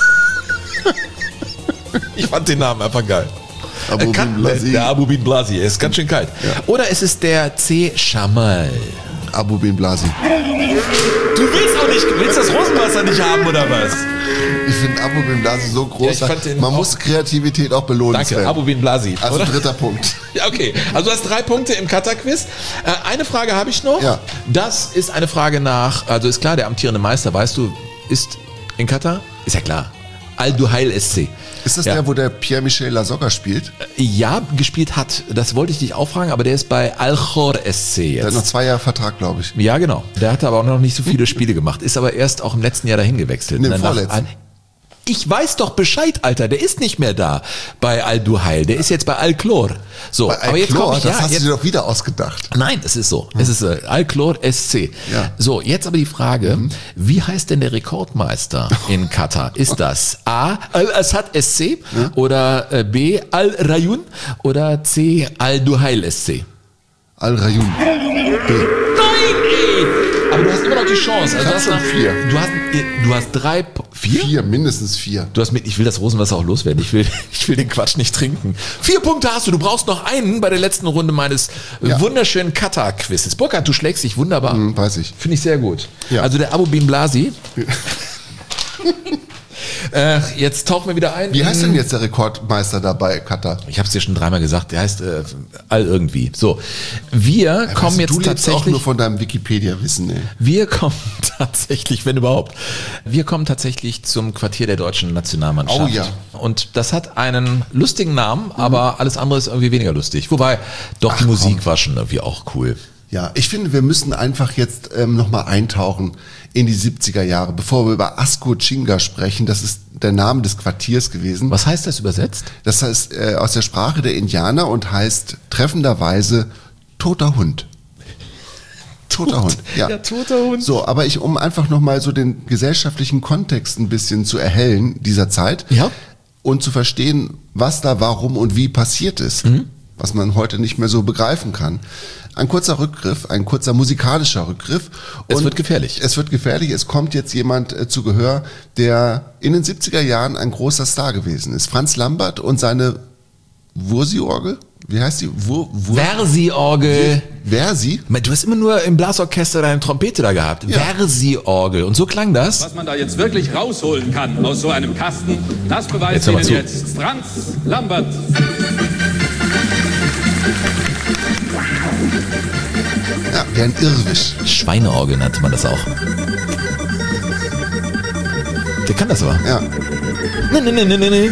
Ich fand den Namen einfach geil. Abu Bin Blasi. Der Abu Bin Blasi, er ist ganz schön kalt. Oder ist es der C, Shamal? Abu Bin Blasi. Du willst das Rosenwasser nicht haben, oder was? Ich finde Abu Bin Blasi so groß. Ja, ich fand den man auch- muss Kreativität auch belohnen. Danke, Sven. Abu Bin Blasi. Also oder? dritter Punkt. Ja, okay. Also du hast 3 Punkte im Katar-Quiz. Eine Frage habe ich noch. Ja. Das ist eine Frage also ist klar, der amtierende Meister, weißt du, ist in Katar? Ist ja klar. Al-Duhail SC. Ist das Ja. der, wo der Pierre-Michel Lasogga spielt? Ja, gespielt hat. Das wollte ich dich auch fragen, aber der ist bei Al-Khor SC Der hat noch jetzt. 2 Jahre Vertrag, glaube ich. Ja, genau. Der hat aber auch noch nicht so viele Spiele gemacht. Ist aber erst auch im letzten Jahr dahin gewechselt. Nee, im Danach- vorletzten. Ich weiß doch Bescheid, Alter. Der ist nicht mehr da bei Al-Duhail. Der ist jetzt bei Al-Khor. So, Bei aber jetzt Al-Khor, komme ich, das hast jetzt, du dir doch wieder ausgedacht. Nein, es ist so. Es ist Al-Khor SC. Ja. So, jetzt aber die Frage, wie heißt denn der Rekordmeister in Katar? Ist das A, Al-Assad SC oder B, Al-Rayun oder C, Al-Duhail SC? Al-Rayun. B. Nein, ey! Aber du hast immer noch die Chance. Also Ich hab schon 4. Du hast 3, 4? 4, mindestens 4. Ich will das Rosenwasser auch loswerden. Ich will den Quatsch nicht trinken. 4 Punkte hast du. Du brauchst noch einen bei der letzten Runde meines wunderschönen Katar-Quizzes. Burkhard, du schlägst dich wunderbar. Weiß ich. Finde ich sehr gut. Ja. Also der Abu Bin Blasi. Jetzt tauchen wir wieder ein. Wie heißt denn jetzt der Rekordmeister da bei Katar? Ich habe es dir schon 3-mal gesagt. Der heißt Al irgendwie. So, wir kommen jetzt du lebst auch tatsächlich. nur von deinem Wikipedia-Wissen, ey. Wir kommen tatsächlich, wenn überhaupt, wir kommen tatsächlich zum Quartier der deutschen Nationalmannschaft. Oh ja. Und das hat einen lustigen Namen, aber alles andere ist irgendwie weniger lustig. Wobei, doch die Musik war schon irgendwie auch cool. Ja, ich finde, wir müssen einfach jetzt nochmal eintauchen in die 70er Jahre, bevor wir über Asko Chinga sprechen. Das ist der Name des Quartiers gewesen. Was heißt das übersetzt? Das heißt aus der Sprache der Indianer und heißt treffenderweise toter Hund. Toter Hund, ja. Ja, toter Hund. So, aber um einfach nochmal so den gesellschaftlichen Kontext ein bisschen zu erhellen dieser Zeit Ja. und zu verstehen, was da warum und wie passiert ist, was man heute nicht mehr so begreifen kann. Ein kurzer Rückgriff, ein kurzer musikalischer Rückgriff. Es wird gefährlich. Es wird gefährlich. Es kommt jetzt jemand zu Gehör, der in den 70er Jahren ein großer Star gewesen ist. Franz Lambert und seine Wursi-Orgel. Wie heißt die? Versi-Orgel. Versi? Du hast immer nur im Blasorchester deine Trompete da gehabt. Ja. Versi-Orgel. Und so klang das. Was man da jetzt wirklich rausholen kann aus so einem Kasten, das beweist Jetzt hör mal Ihnen zu. jetzt Franz Lambert. Wie ein Irrwisch. Schweineorgel nannte man das auch. Der kann das aber. Ja. Nee.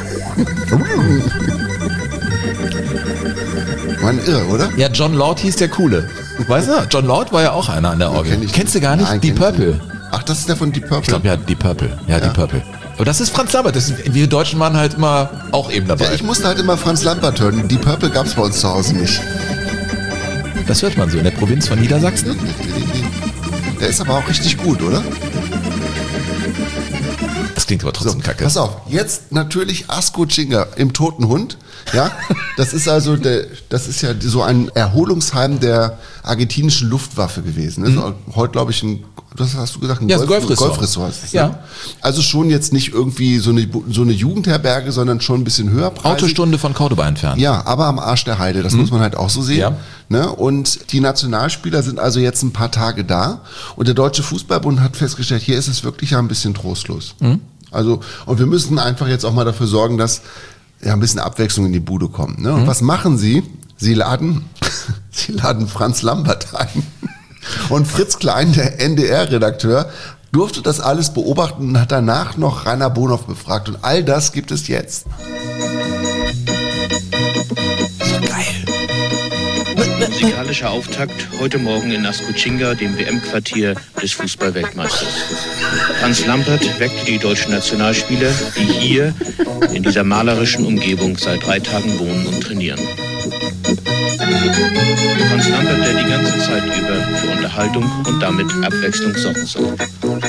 War ein Irr, oder? Ja, John Lord hieß der Coole. Weißt du? John Lord war ja auch einer an der Orgel. Kenn ich Kennst du gar nicht? Nein, Deep kenn ich Purple. nicht. Ach, das ist der von Deep Purple. Ich glaube, ja, Deep Purple. Ja, Deep Purple. Aber das ist Franz Lambert. Wir Deutschen waren halt immer auch eben dabei. Ja, ich musste halt immer Franz Lambert hören. Deep Purple gab es bei uns zu Hause nicht. Das hört man so in der Provinz von Niedersachsen. Der ist aber auch richtig gut, oder? Das klingt aber trotzdem kacke. Pass auf, jetzt natürlich Asko Chinga im Toten Hund. Ja, das ist also das ist ja so ein Erholungsheim der argentinischen Luftwaffe gewesen. Das ist heute, glaube ich, was hast du gesagt? Ein Golfressort. Ja. Ne? Also schon jetzt nicht irgendwie so eine Jugendherberge, sondern schon ein bisschen höherpreisig. Autostunde von Cordoba entfernt. Ja, aber am Arsch der Heide, das muss man halt auch so sehen. Ja. Ne? Und die Nationalspieler sind also jetzt ein paar Tage da und der Deutsche Fußballbund hat festgestellt, hier ist es wirklich ja ein bisschen trostlos. Also, und wir müssen einfach jetzt auch mal dafür sorgen, dass ja ein bisschen Abwechslung in die Bude kommt. Ne? Und was machen sie? Sie laden Franz Lambert ein. Und Fritz Klein, der NDR-Redakteur, durfte das alles beobachten und hat danach noch Rainer Bonhoff befragt. Und all das gibt es jetzt. Musikalischer Auftakt heute Morgen in Asko Chinga, dem WM-Quartier des Fußball-Weltmeisters. Franz Lambert weckte die deutschen Nationalspieler, die hier in dieser malerischen Umgebung seit 3 Tagen wohnen und trainieren. Franz Lambert, der die ganze Zeit über für Unterhaltung und damit Abwechslung sorgen soll.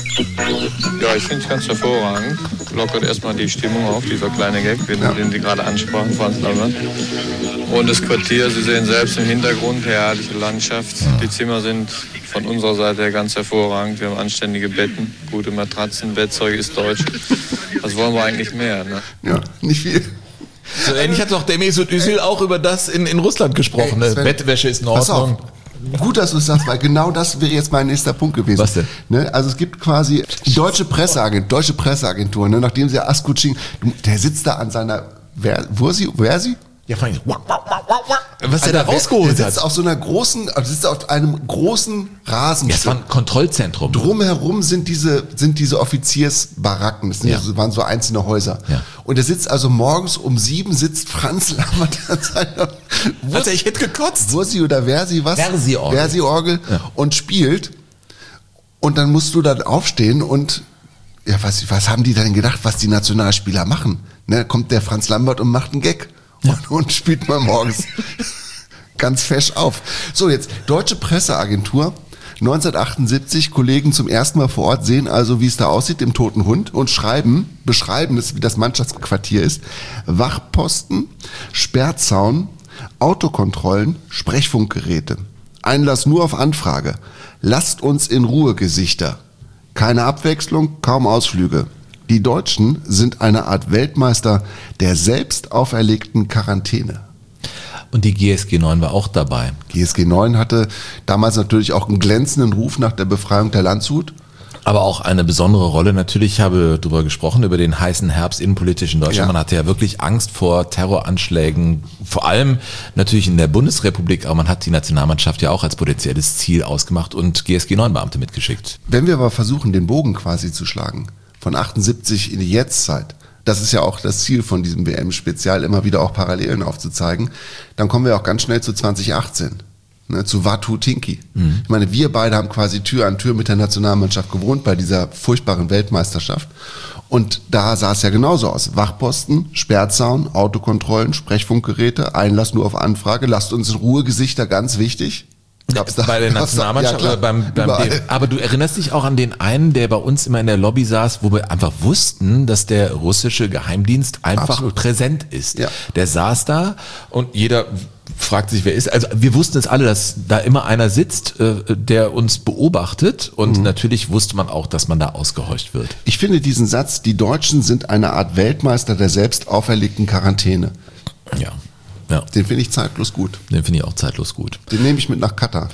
Ja, ich finde es ganz hervorragend. Lockert erstmal die Stimmung auf, dieser kleine Gag, den Sie gerade ansprachen, Franz Lambert. Und das Quartier, Sie sehen selbst im Hintergrund, herrliche Landschaft. Die Zimmer sind von unserer Seite her ganz hervorragend. Wir haben anständige Betten, gute Matratzen, Bettzeug ist deutsch. Was wollen wir eigentlich mehr? Ne? Ja, nicht viel. So ähnlich hat doch der Mesut Özil auch über das in Russland gesprochen. Hey, Sven, Bettwäsche ist in pass Ordnung. auf. Gut, dass du es sagst, weil genau das wäre jetzt mein nächster Punkt gewesen. Was denn? Ne? Also es gibt quasi die deutsche Presseagentur, ne? Nachdem sie Asko Chinga, der sitzt da an seiner Versi? Ja, fang ich. Was der da rausgeholt der hat. sitzt auf einem großen Rasen. Das war ein Kontrollzentrum. Drumherum sind diese Offiziersbaracken. Das waren so einzelne Häuser. Ja. Und der sitzt also morgens um 7 sitzt Franz Lambert an seiner Ich hätte gekotzt. Wursi oder Versi, was? Versi-Orgel. Versi-Orgel und spielt. Und dann musst du dann aufstehen und ja, was haben die denn gedacht, was die Nationalspieler machen? Ne, kommt der Franz Lambert und macht einen Gag. Und spielt mal morgens ganz fesch auf. So, jetzt Deutsche Presseagentur, 1978, Kollegen zum ersten Mal vor Ort, sehen also, wie es da aussieht im Toten Hund und beschreiben, wie das Mannschaftsquartier ist. Wachposten, Sperrzaun, Autokontrollen, Sprechfunkgeräte. Einlass nur auf Anfrage. Lasst uns in Ruhe, Gesichter. Keine Abwechslung, kaum Ausflüge. Die Deutschen sind eine Art Weltmeister der selbst auferlegten Quarantäne. Und die GSG 9 war auch dabei. GSG 9 hatte damals natürlich auch einen glänzenden Ruf nach der Befreiung der Landshut. Aber auch eine besondere Rolle. Natürlich, ich habe darüber gesprochen, über den heißen Herbst innenpolitisch in Deutschland. Ja. Man hatte ja wirklich Angst vor Terroranschlägen, vor allem natürlich in der Bundesrepublik, aber man hat die Nationalmannschaft ja auch als potenzielles Ziel ausgemacht und GSG 9 Beamte mitgeschickt. Wenn wir aber versuchen, den Bogen quasi zu schlagen, von 78 in die Jetztzeit, das ist ja auch das Ziel von diesem WM-Spezial, immer wieder auch Parallelen aufzuzeigen, dann kommen wir auch ganz schnell zu 2018, ne, zu Watu Tinki. Ich meine, wir beide haben quasi Tür an Tür mit der Nationalmannschaft gewohnt bei dieser furchtbaren Weltmeisterschaft. Und da sah es ja genauso aus. Wachposten, Sperrzaun, Autokontrollen, Sprechfunkgeräte, Einlass nur auf Anfrage, lasst uns in Ruhe, Gesichter, ganz wichtig. Bei der Nationalmannschaft oder beim aber du erinnerst dich auch an den einen, der bei uns immer in der Lobby saß, wo wir einfach wussten, dass der russische Geheimdienst einfach präsent ist. Ja. Der saß da und jeder fragt sich, wer ist. Also wir wussten es alle, dass da immer einer sitzt, der uns beobachtet und natürlich wusste man auch, dass man da ausgehorcht wird. Ich finde diesen Satz, die Deutschen sind eine Art Weltmeister der selbst auferlegten Quarantäne. Ja. Den finde ich zeitlos gut. Den finde ich auch zeitlos gut. Den nehme ich mit nach Katar.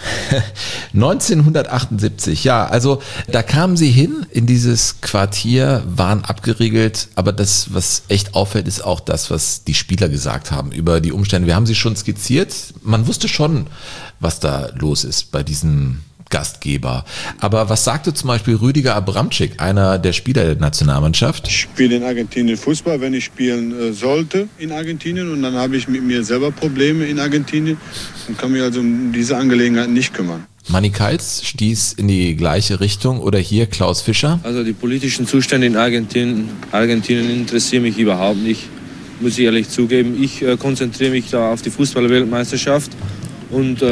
1978, ja, also da kamen sie hin in dieses Quartier, waren abgeriegelt, aber das, was echt auffällt, ist auch das, was die Spieler gesagt haben über die Umstände. Wir haben sie schon skizziert, man wusste schon, was da los ist bei diesem Hauptgastgeber. Aber was sagte zum Beispiel Rüdiger Abramczyk, einer der Spieler der Nationalmannschaft? Ich spiele in Argentinien Fußball, wenn ich spielen sollte in Argentinien, und dann habe ich mit mir selber Probleme in Argentinien und kann mich also um diese Angelegenheit nicht kümmern. Manny Kals stieß in die gleiche Richtung, oder hier Klaus Fischer? Also die politischen Zustände in Argentinien interessieren mich überhaupt nicht, muss ich ehrlich zugeben. Ich konzentriere mich da auf die Fußball-Weltmeisterschaft und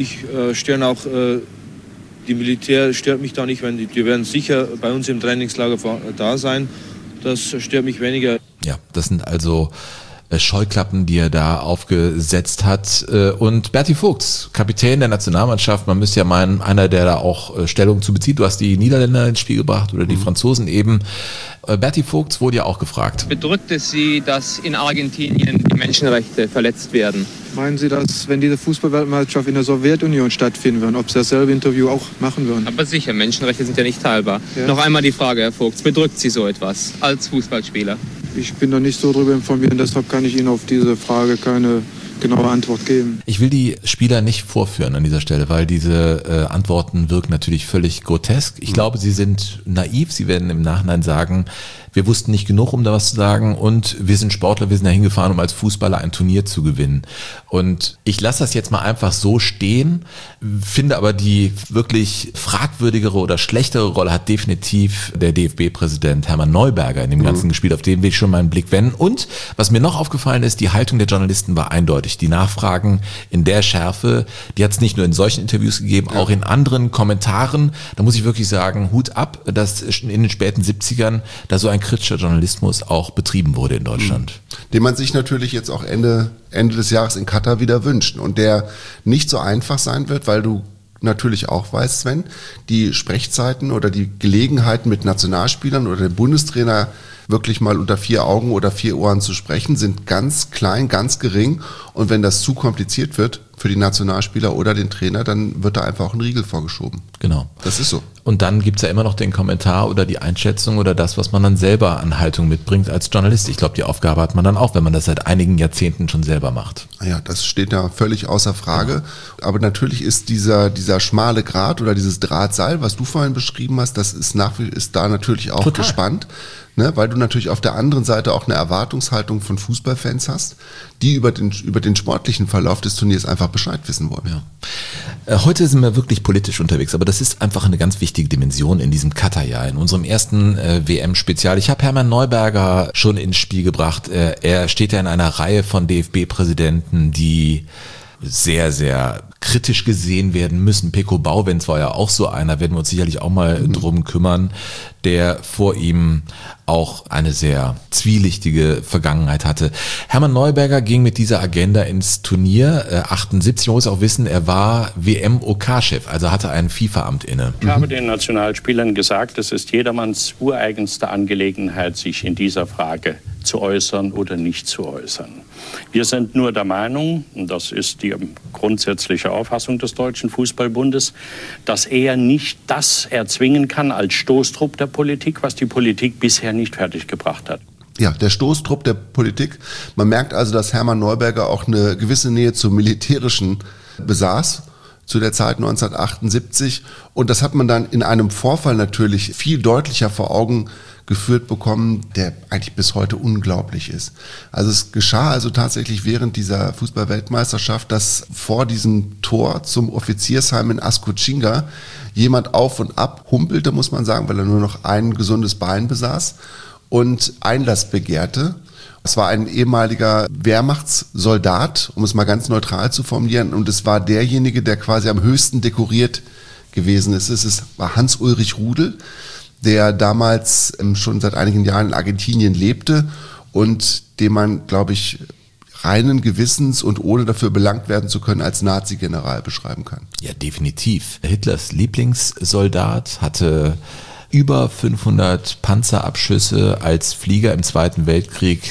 die Militär stört mich da nicht, die werden sicher bei uns im Trainingslager da sein. Das stört mich weniger. Ja, das sind also Scheuklappen, die er da aufgesetzt hat. Und Berti Vogts, Kapitän der Nationalmannschaft, man müsste ja meinen, einer, der da auch Stellung zu bezieht. Du hast die Niederländer ins Spiel gebracht oder die Franzosen eben. Berti Vogts wurde ja auch gefragt. Bedrückt es Sie, dass in Argentinien die Menschenrechte verletzt werden? Meinen Sie, dass, wenn diese Fußballweltmeisterschaft in der Sowjetunion stattfinden würde, ob Sie dasselbe Interview auch machen würden? Aber sicher, Menschenrechte sind ja nicht teilbar. Ja. Noch einmal die Frage, Herr Vogts, bedrückt Sie so etwas als Fußballspieler? Ich bin da nicht so drüber informiert, deshalb kann ich Ihnen auf diese Frage keine genaue Antwort geben. Ich will die Spieler nicht vorführen an dieser Stelle, weil diese Antworten wirken natürlich völlig grotesk. Ich glaube, sie sind naiv. Sie werden im Nachhinein sagen, wir wussten nicht genug, um da was zu sagen, und wir sind Sportler, wir sind da hingefahren, um als Fußballer ein Turnier zu gewinnen. Und ich lasse das jetzt mal einfach so stehen, finde aber die wirklich fragwürdigere oder schlechtere Rolle hat definitiv der DFB-Präsident Hermann Neuberger in dem Ganzen gespielt, auf den will ich schon meinen Blick wenden. Und was mir noch aufgefallen ist, die Haltung der Journalisten war eindeutig. Die Nachfragen in der Schärfe, die hat es nicht nur in solchen Interviews gegeben, auch in anderen Kommentaren. Da muss ich wirklich sagen, Hut ab, dass in den späten 70ern da so ein kritischer Journalismus auch betrieben wurde in Deutschland. Den man sich natürlich jetzt auch Ende des Jahres in Katar wieder wünscht und der nicht so einfach sein wird, weil du natürlich auch weißt, Sven, die Sprechzeiten oder die Gelegenheiten mit Nationalspielern oder dem Bundestrainer wirklich mal unter 4 Augen oder 4 Ohren zu sprechen, sind ganz klein, ganz gering, und wenn das zu kompliziert wird für die Nationalspieler oder den Trainer, dann wird da einfach auch ein Riegel vorgeschoben. Genau. Das ist so. Und dann gibt's ja immer noch den Kommentar oder die Einschätzung oder das, was man dann selber an Haltung mitbringt als Journalist. Ich glaube, die Aufgabe hat man dann auch, wenn man das seit einigen Jahrzehnten schon selber macht. Ja, das steht da völlig außer Frage. Aber natürlich ist dieser schmale Grat oder dieses Drahtseil, was du vorhin beschrieben hast, das ist da natürlich auch Total gespannt. Ne, weil du natürlich auf der anderen Seite auch eine Erwartungshaltung von Fußballfans hast, die über den sportlichen Verlauf des Turniers einfach Bescheid wissen wollen. Ja. Heute sind wir wirklich politisch unterwegs, aber das ist einfach eine ganz wichtige Dimension in diesem Katar-Jahr, in unserem ersten WM-Spezial. Ich habe Hermann Neuberger schon ins Spiel gebracht. Er steht ja in einer Reihe von DFB-Präsidenten, die sehr, sehr kritisch gesehen werden müssen. Peko Bauwenz war ja auch so einer, werden wir uns sicherlich auch mal drum kümmern, der vor ihm auch eine sehr zwielichtige Vergangenheit hatte. Hermann Neuberger ging mit dieser Agenda ins Turnier 78. Man muss auch wissen, er war WM-OK-Chef, also hatte ein FIFA-Amt inne. Ich habe den Nationalspielern gesagt, es ist jedermanns ureigenste Angelegenheit, sich in dieser Frage zu äußern oder nicht zu äußern. Wir sind nur der Meinung, und das ist die grundsätzliche Auffassung des Deutschen Fußballbundes, dass er nicht das erzwingen kann als Stoßtrupp der Politik, was die Politik bisher nicht fertiggebracht hat. Ja, der Stoßtrupp der Politik. Man merkt also, dass Hermann Neuberger auch eine gewisse Nähe zum Militärischen besaß zu der Zeit 1978. Und das hat man dann in einem Vorfall natürlich viel deutlicher vor Augen geführt bekommen, der eigentlich bis heute unglaublich ist. Also es geschah also tatsächlich während dieser Fußball-Weltmeisterschaft, dass vor diesem Tor zum Offiziersheim in Ascochinga jemand auf und ab humpelte, muss man sagen, weil er nur noch ein gesundes Bein besaß und Einlass begehrte. Es war ein ehemaliger Wehrmachtssoldat, um es mal ganz neutral zu formulieren, und es war derjenige, der quasi am höchsten dekoriert gewesen ist. Es war Hans-Ulrich Rudel, der damals schon seit einigen Jahren in Argentinien lebte und den man, glaube ich, reinen Gewissens und ohne dafür belangt werden zu können, als Nazi-General beschreiben kann. Ja, definitiv. Hitlers Lieblingssoldat, hatte über 500 Panzerabschüsse als Flieger im Zweiten Weltkrieg,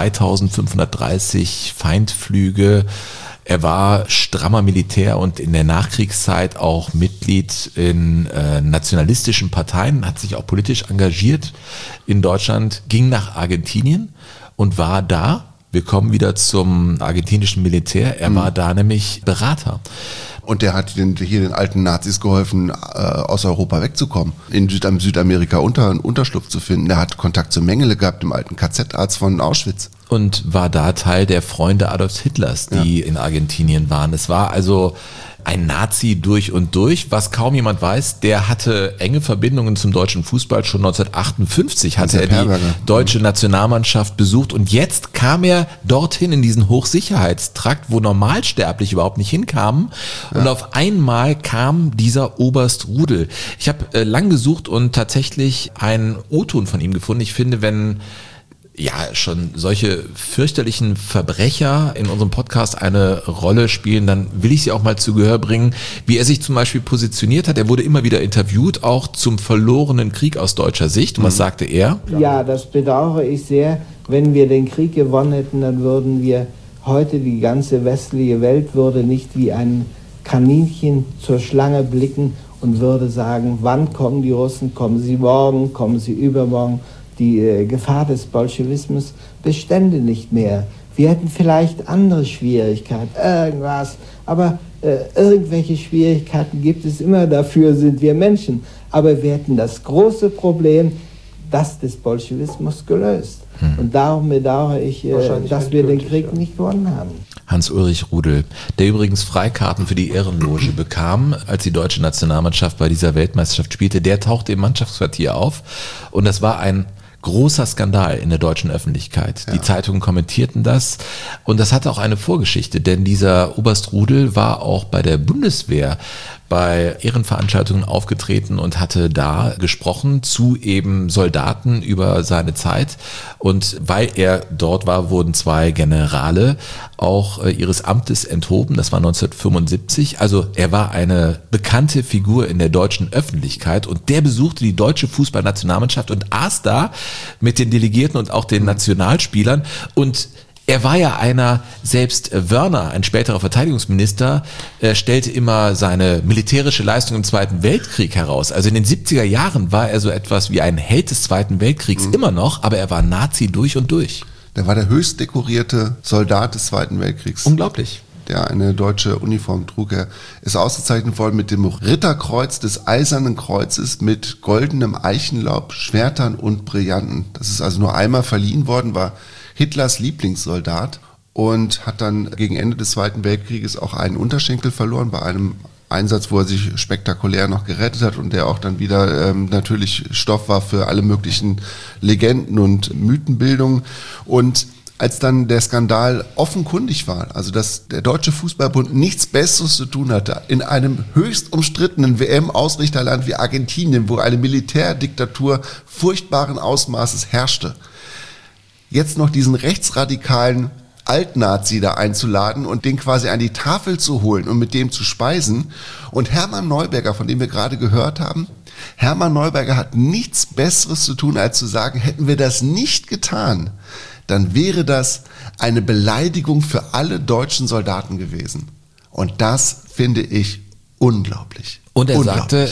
2530 Feindflüge. Er war strammer Militär und in der Nachkriegszeit auch Mitglied in nationalistischen Parteien, hat sich auch politisch engagiert in Deutschland, ging nach Argentinien und war da. Wir kommen wieder zum argentinischen Militär. Er war da nämlich Berater. Und der hat hier den alten Nazis geholfen, aus Europa wegzukommen, in Südamerika Unterschlupf zu finden. Der hat Kontakt zu Mengele gehabt, dem alten KZ-Arzt von Auschwitz. Und war da Teil der Freunde Adolf Hitlers, die in Argentinien waren. Es war also ein Nazi durch und durch, was kaum jemand weiß. Der hatte enge Verbindungen zum deutschen Fußball. Schon 1958 hatte er die deutsche Nationalmannschaft besucht und jetzt kam er dorthin in diesen Hochsicherheitstrakt, wo Normalsterblich überhaupt nicht hinkamen. Und auf einmal kam dieser Oberst Rudel. Ich habe lang gesucht und tatsächlich einen O-Ton von ihm gefunden. Ich finde, wenn schon solche fürchterlichen Verbrecher in unserem Podcast eine Rolle spielen, dann will ich sie auch mal zu Gehör bringen, wie er sich zum Beispiel positioniert hat. Er wurde immer wieder interviewt, auch zum verlorenen Krieg aus deutscher Sicht. Und was sagte er? Ja, das bedauere ich sehr. Wenn wir den Krieg gewonnen hätten, dann würden wir heute, die ganze westliche Welt würde nicht wie ein Kaninchen zur Schlange blicken und würde sagen, wann kommen die Russen? Kommen sie morgen? Kommen sie übermorgen? Die Gefahr des Bolschewismus bestände nicht mehr. Wir hätten vielleicht andere Schwierigkeiten, irgendwas, aber irgendwelche Schwierigkeiten gibt es immer, dafür sind wir Menschen. Aber wir hätten das große Problem, das des Bolschewismus gelöst. Und darum bedauere ich, dass wir den Krieg nicht gewonnen haben. Hans-Ulrich Rudel, der übrigens Freikarten für die Ehrenloge bekam, als die deutsche Nationalmannschaft bei dieser Weltmeisterschaft spielte, der tauchte im Mannschaftsquartier auf und das war ein großer Skandal in der deutschen Öffentlichkeit. Die Zeitungen kommentierten das und das hatte auch eine Vorgeschichte, denn dieser Oberst Rudel war auch bei der Bundeswehr bei Ehrenveranstaltungen aufgetreten und hatte da gesprochen zu eben Soldaten über seine Zeit. Und weil er dort war, wurden 2 Generale auch ihres Amtes enthoben. Das war 1975. Also er war eine bekannte Figur in der deutschen Öffentlichkeit und der besuchte die deutsche Fußballnationalmannschaft und aß da mit den Delegierten und auch den Nationalspielern und er war ja einer, selbst Wörner, ein späterer Verteidigungsminister, stellte immer seine militärische Leistung im Zweiten Weltkrieg heraus. Also in den 70er Jahren war er so etwas wie ein Held des Zweiten Weltkriegs immer noch, aber er war Nazi durch und durch. Der war der höchst dekorierte Soldat des Zweiten Weltkriegs. Unglaublich. Der eine deutsche Uniform trug. Er ist ausgezeichnet worden mit dem Ritterkreuz des Eisernen Kreuzes mit goldenem Eichenlaub, Schwertern und Brillanten. Das ist also nur einmal verliehen worden, war Hitlers Lieblingssoldat und hat dann gegen Ende des Zweiten Weltkrieges auch einen Unterschenkel verloren bei einem Einsatz, wo er sich spektakulär noch gerettet hat und der auch dann wieder natürlich Stoff war für alle möglichen Legenden und Mythenbildungen. Und als dann der Skandal offenkundig war, also dass der Deutsche Fußballbund nichts Besseres zu tun hatte, in einem höchst umstrittenen WM-Ausrichterland wie Argentinien, wo eine Militärdiktatur furchtbaren Ausmaßes herrschte, jetzt noch diesen rechtsradikalen Altnazi da einzuladen und den quasi an die Tafel zu holen und mit dem zu speisen. Und Hermann Neuberger, von dem wir gerade gehört haben, Hermann Neuberger hat nichts Besseres zu tun, als zu sagen, hätten wir das nicht getan, dann wäre das eine Beleidigung für alle deutschen Soldaten gewesen. Und das finde ich unglaublich. Und er sagte,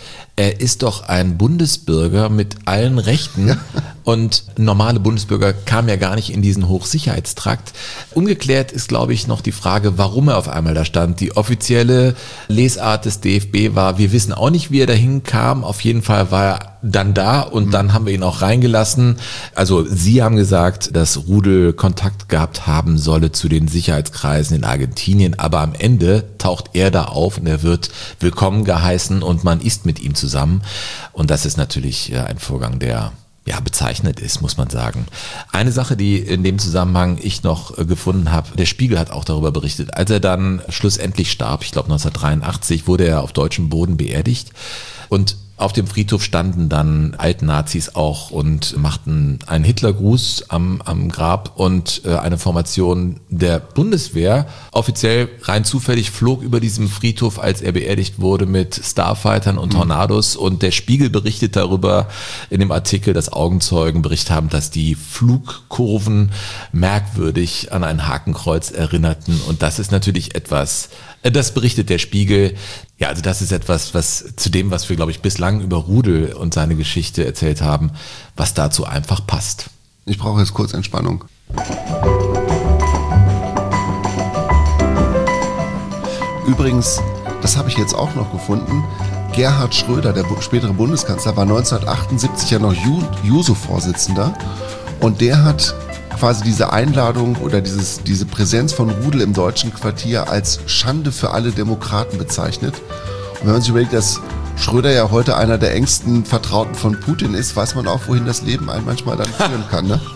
er ist doch ein Bundesbürger mit allen Rechten und normale Bundesbürger kamen ja gar nicht in diesen Hochsicherheitstrakt. Ungeklärt ist, glaube ich, noch die Frage, warum er auf einmal da stand. Die offizielle Lesart des DFB war, wir wissen auch nicht, wie er dahin kam. Auf jeden Fall war er dann da und dann haben wir ihn auch reingelassen. Also Sie haben gesagt, dass Rudel Kontakt gehabt haben solle zu den Sicherheitskreisen in Argentinien, aber am Ende taucht er da auf und er wird willkommen geheißen und man isst mit ihm zusammen. Und das ist natürlich ein Vorgang, der bezeichnet ist, muss man sagen. Eine Sache, die in dem Zusammenhang ich noch gefunden habe, der Spiegel hat auch darüber berichtet, als er dann schlussendlich starb, ich glaube 1983, wurde er auf deutschem Boden beerdigt und auf dem Friedhof standen dann Altnazis auch und machten einen Hitlergruß am Grab und eine Formation der Bundeswehr, offiziell rein zufällig, flog über diesem Friedhof, als er beerdigt wurde, mit Starfightern und Tornados und der Spiegel berichtet darüber in dem Artikel, dass Augenzeugen Bericht haben, dass die Flugkurven merkwürdig an ein Hakenkreuz erinnerten und das ist natürlich etwas, das berichtet der Spiegel. Ja, also das ist etwas, was zu dem, was wir, glaube ich, bislang über Rudel und seine Geschichte erzählt haben, was dazu einfach passt. Ich brauche jetzt kurz Entspannung. Übrigens, das habe ich jetzt auch noch gefunden, Gerhard Schröder, der spätere Bundeskanzler, war 1978 ja noch Juso-Vorsitzender und der hat quasi diese Einladung oder diese Präsenz von Rudel im deutschen Quartier als Schande für alle Demokraten bezeichnet. Und wenn man sich überlegt, dass Schröder ja heute einer der engsten Vertrauten von Putin ist, weiß man auch, wohin das Leben einen manchmal dann führen kann. Ne?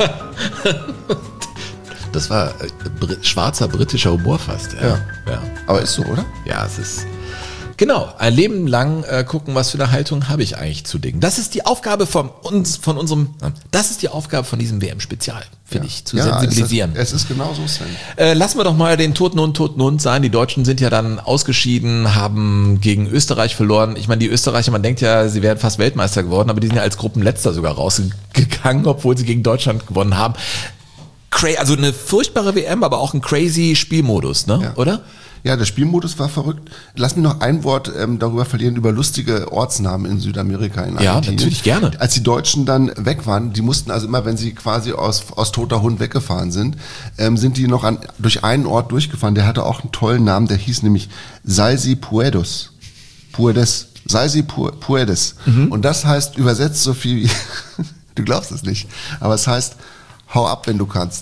Das war schwarzer britischer Humor fast. Ja. Aber ist so, oder? Ja, es ist... Genau, ein Leben lang gucken, was für eine Haltung habe ich eigentlich zu Dingen. Das ist die Aufgabe das ist die Aufgabe von diesem WM-Spezial, finde ich, zu sensibilisieren. Es ist genau so, Sven. Lassen wir doch mal den toten Hund sein. Die Deutschen sind ja dann ausgeschieden, haben gegen Österreich verloren. Ich meine, die Österreicher, man denkt ja, sie wären fast Weltmeister geworden, aber die sind ja als Gruppenletzter sogar rausgegangen, obwohl sie gegen Deutschland gewonnen haben. Also eine furchtbare WM, aber auch ein crazy Spielmodus, ne? Ja. Oder? Ja, der Spielmodus war verrückt. Lass mich noch ein Wort darüber verlieren, über lustige Ortsnamen in Südamerika, in Argentinien. Ja, natürlich gerne. Als die Deutschen dann weg waren, die mussten also immer, wenn sie quasi aus toter Hund weggefahren sind die noch durch einen Ort durchgefahren. Der hatte auch einen tollen Namen, der hieß nämlich Saisi Puedes. Saisi Puedes. Und das heißt übersetzt so viel wie, du glaubst es nicht, aber es heißt, hau ab, wenn du kannst.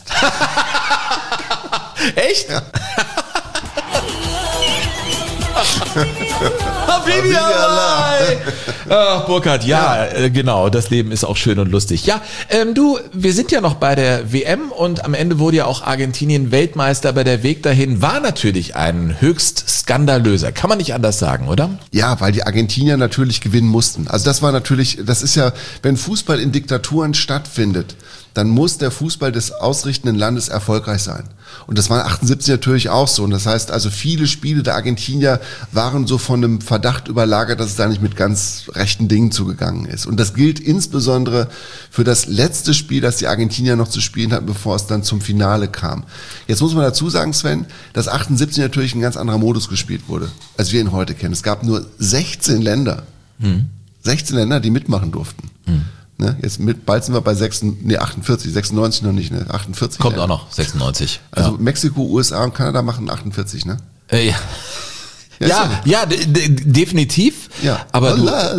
Echt? Ja. Ach, Burkhard, genau, das Leben ist auch schön und lustig. Ja, wir sind ja noch bei der WM und am Ende wurde ja auch Argentinien Weltmeister, aber der Weg dahin war natürlich ein höchst skandalöser. Kann man nicht anders sagen, oder? Ja, weil die Argentinier natürlich gewinnen mussten. Also das ist ja, wenn Fußball in Diktaturen stattfindet, dann muss der Fußball des ausrichtenden Landes erfolgreich sein. Und das war 78 natürlich auch so. Und das heißt also, viele Spiele der Argentinier waren so von einem Verdacht überlagert, dass es da nicht mit ganz rechten Dingen zugegangen ist. Und das gilt insbesondere für das letzte Spiel, das die Argentinier noch zu spielen hatten, bevor es dann zum Finale kam. Jetzt muss man dazu sagen, Sven, dass 78 natürlich ein ganz anderer Modus gespielt wurde, als wir ihn heute kennen. Es gab nur 16 Länder. 16 Länder, die mitmachen durften. Ne, bald sind wir bei 48, 96 noch nicht, ne? 48. Kommt auch noch, 96. Also Mexiko, USA und Kanada machen 48, ne? Ja, definitiv. Ja. Aber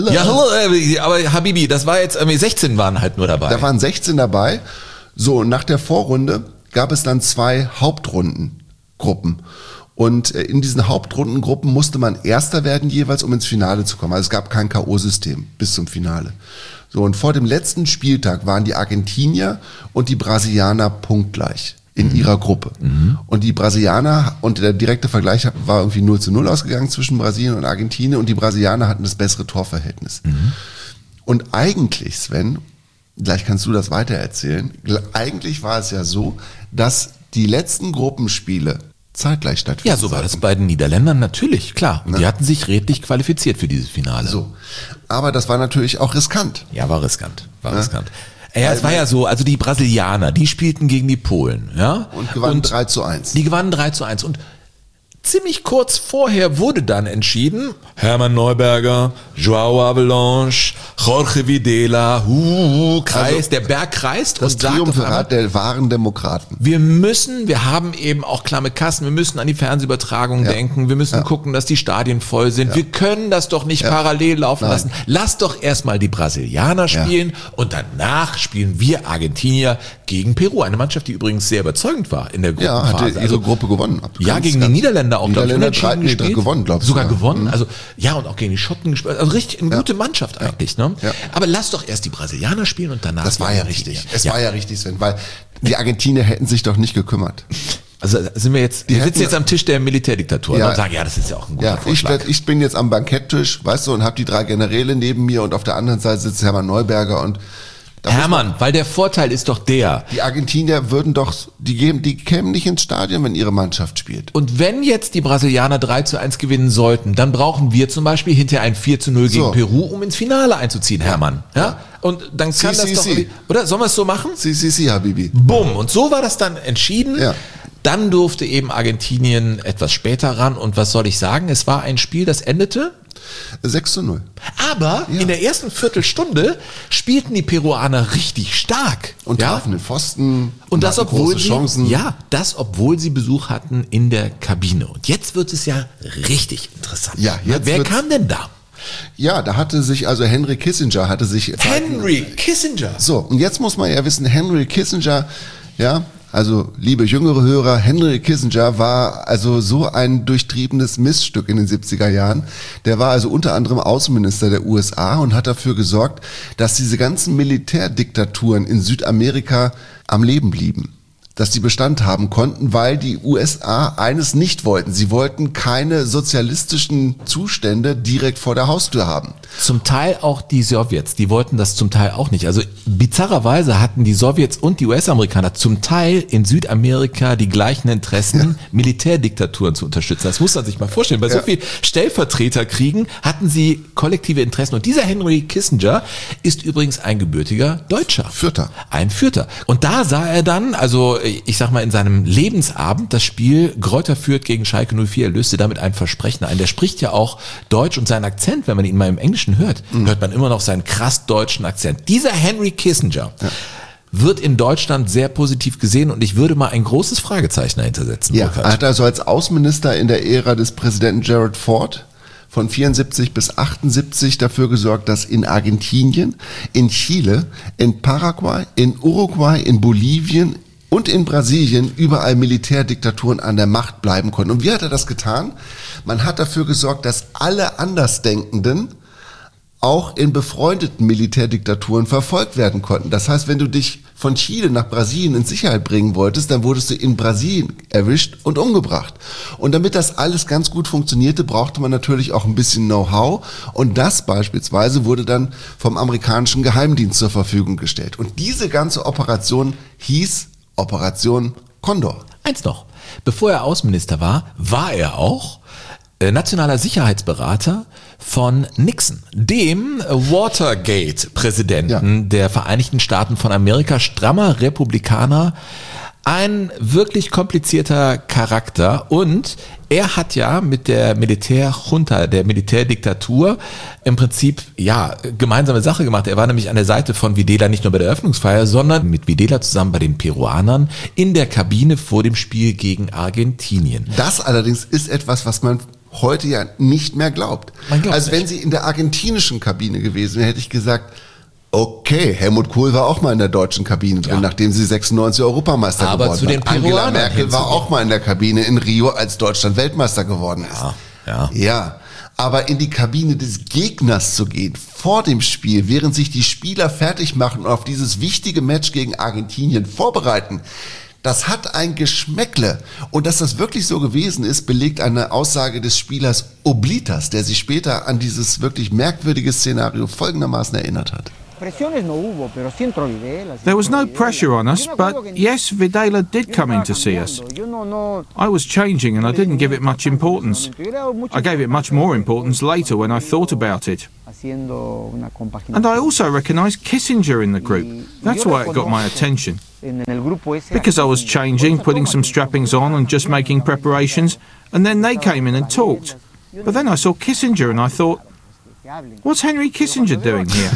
aber Habibi, das war jetzt 16 waren halt nur dabei. Da waren 16 dabei. So, und nach der Vorrunde gab es dann 2 Hauptrundengruppen. Und in diesen Hauptrundengruppen musste man Erster werden jeweils, um ins Finale zu kommen. Also es gab kein K.O.-System bis zum Finale. So, und vor dem letzten Spieltag waren die Argentinier und die Brasilianer punktgleich in ihrer Gruppe. Und die Brasilianer, und der direkte Vergleich war irgendwie 0:0 ausgegangen zwischen Brasilien und Argentinien, und die Brasilianer hatten das bessere Torverhältnis. Und eigentlich, Sven, gleich kannst du das weitererzählen, eigentlich war es ja so, dass die letzten Gruppenspiele zeitgleich stattfinden. Ja, so war das bei den Niederländern natürlich, klar. Die hatten sich redlich qualifiziert für dieses Finale. So. Aber das war natürlich auch riskant. Ja, war riskant. Ja, es war ja so, also die Brasilianer, die spielten gegen die Polen, ja. Und gewannen 3:1. Die gewannen 3:1 und ziemlich kurz vorher wurde dann entschieden, Hermann Neuberger, João Avalanche, Jorge Videla, der Berg kreist das und sagt Triumvirat der wahren Demokraten. Wir haben eben auch klamme Kassen, wir müssen an die Fernsehübertragung denken, wir müssen gucken, dass die Stadien voll sind, wir können das doch nicht parallel laufen lassen. Lass doch erstmal die Brasilianer spielen und danach spielen wir Argentinier gegen Peru. Eine Mannschaft, die übrigens sehr überzeugend war in der Gruppenphase. Ja, hatte ihre Gruppe gewonnen. Ja, gegen die Niederländer auch, glaube ich, unentschieden gespielt. Gewonnen, glaube ich. Sogar gewonnen. Also, ja, und auch gegen die Schotten gespielt. Also richtig eine gute Mannschaft eigentlich, ne? Ja. Aber lass doch erst die Brasilianer spielen und danach. Das war ja richtig. Es war ja richtig, Sven, weil die Argentinier hätten sich doch nicht gekümmert. Also wir sitzen jetzt am Tisch der Militärdiktatur und sagen, das ist ja auch ein guter Vorschlag. Ich bin jetzt am Banketttisch, weißt du, und habe die 3 Generäle neben mir und auf der anderen Seite sitzt Hermann Neuberger und Hermann, weil der Vorteil ist doch der. Die Argentinier würden doch, die kämen nicht ins Stadion, wenn ihre Mannschaft spielt. Und wenn jetzt die Brasilianer 3:1 gewinnen sollten, dann brauchen wir zum Beispiel hinterher ein 4:0 gegen Peru, um ins Finale einzuziehen, Hermann. Ja? Und dann kann das doch, oder? Sollen wir es so machen? Habibi. Bumm. Und so war das dann entschieden. Ja. Dann durfte eben Argentinien etwas später ran. Und was soll ich sagen? Es war ein Spiel, das endete 6:0. Aber in der ersten Viertelstunde spielten die Peruaner richtig stark. Und trafen den Pfosten. Und das, obwohl große Chancen. obwohl sie Besuch hatten in der Kabine. Und jetzt wird es ja richtig interessant. Ja, jetzt wer kam denn da? Ja, da hatte sich also Henry Kissinger Henry Kissinger. So, und jetzt muss man ja wissen, Henry Kissinger, ja, also liebe jüngere Hörer, Henry Kissinger war also so ein durchtriebenes Missstück in den 70er Jahren. Der war also unter anderem Außenminister der USA und hat dafür gesorgt, dass diese ganzen Militärdiktaturen in Südamerika am Leben blieben. Dass die Bestand haben konnten, weil die USA eines nicht wollten. Sie wollten keine sozialistischen Zustände direkt vor der Haustür haben. Zum Teil auch die Sowjets, die wollten das zum Teil auch nicht. Also bizarrerweise hatten die Sowjets und die US-Amerikaner zum Teil in Südamerika die gleichen Interessen, Militärdiktaturen zu unterstützen. Das muss man sich mal vorstellen. Bei so viel Stellvertreterkriegen hatten sie kollektive Interessen. Und dieser Henry Kissinger ist übrigens ein gebürtiger Deutscher. Ein Fürther. Und da sah er dann, also ich sag mal, in seinem Lebensabend das Spiel Greuther Fürth gegen Schalke 04. Er löste damit ein Versprechen ein. Der spricht ja auch Deutsch und sein Akzent, wenn man ihn mal im Englischen hört, hört man immer noch seinen krass deutschen Akzent. Dieser Henry Kissinger wird in Deutschland sehr positiv gesehen und ich würde mal ein großes Fragezeichen dahinter setzen. Ja, er hat also als Außenminister in der Ära des Präsidenten Gerald Ford von 74 bis 78 dafür gesorgt, dass in Argentinien, in Chile, in Paraguay, in Uruguay, in Bolivien und in Brasilien überall Militärdiktaturen an der Macht bleiben konnten. Und wie hat er das getan? Man hat dafür gesorgt, dass alle Andersdenkenden auch in befreundeten Militärdiktaturen verfolgt werden konnten. Das heißt, wenn du dich von Chile nach Brasilien in Sicherheit bringen wolltest, dann wurdest du in Brasilien erwischt und umgebracht. Und damit das alles ganz gut funktionierte, brauchte man natürlich auch ein bisschen Know-how. Und das beispielsweise wurde dann vom amerikanischen Geheimdienst zur Verfügung gestellt. Und diese ganze Operation hieß Operation Condor. Eins noch. Bevor er Außenminister war, war er auch nationaler Sicherheitsberater von Nixon, dem Watergate-Präsidenten der Vereinigten Staaten von Amerika, strammer Republikaner, ein wirklich komplizierter Charakter und er hat ja mit der Militärjunta, der Militärdiktatur im Prinzip gemeinsame Sache gemacht. Er war nämlich an der Seite von Videla nicht nur bei der Eröffnungsfeier, sondern mit Videla zusammen bei den Peruanern in der Kabine vor dem Spiel gegen Argentinien. Das allerdings ist etwas, was man heute ja nicht mehr glaubt. Also wenn sie in der argentinischen Kabine gewesen wäre, hätte ich gesagt, okay, Helmut Kohl war auch mal in der deutschen Kabine drin, nachdem sie 96 Europameister geworden zu den war. Angela Merkel war auch mal in der Kabine in Rio, als Deutschland Weltmeister geworden ist. Ja. Aber in die Kabine des Gegners zu gehen, vor dem Spiel, während sich die Spieler fertig machen und auf dieses wichtige Match gegen Argentinien vorbereiten, das hat ein Geschmäckle. Und dass das wirklich so gewesen ist, belegt eine Aussage des Spielers Oblitas, der sich später an dieses wirklich merkwürdige Szenario folgendermaßen erinnert hat. There was no pressure on us, but yes, Videla did come in to see us. I was changing and I didn't give it much importance. I gave it much more importance later when I thought about it. And I also recognized Kissinger in the group. That's why it got my attention. Because I was changing, putting some strappings on and just making preparations, and then they came in and talked. But then I saw Kissinger and I thought, what's Henry Kissinger doing here?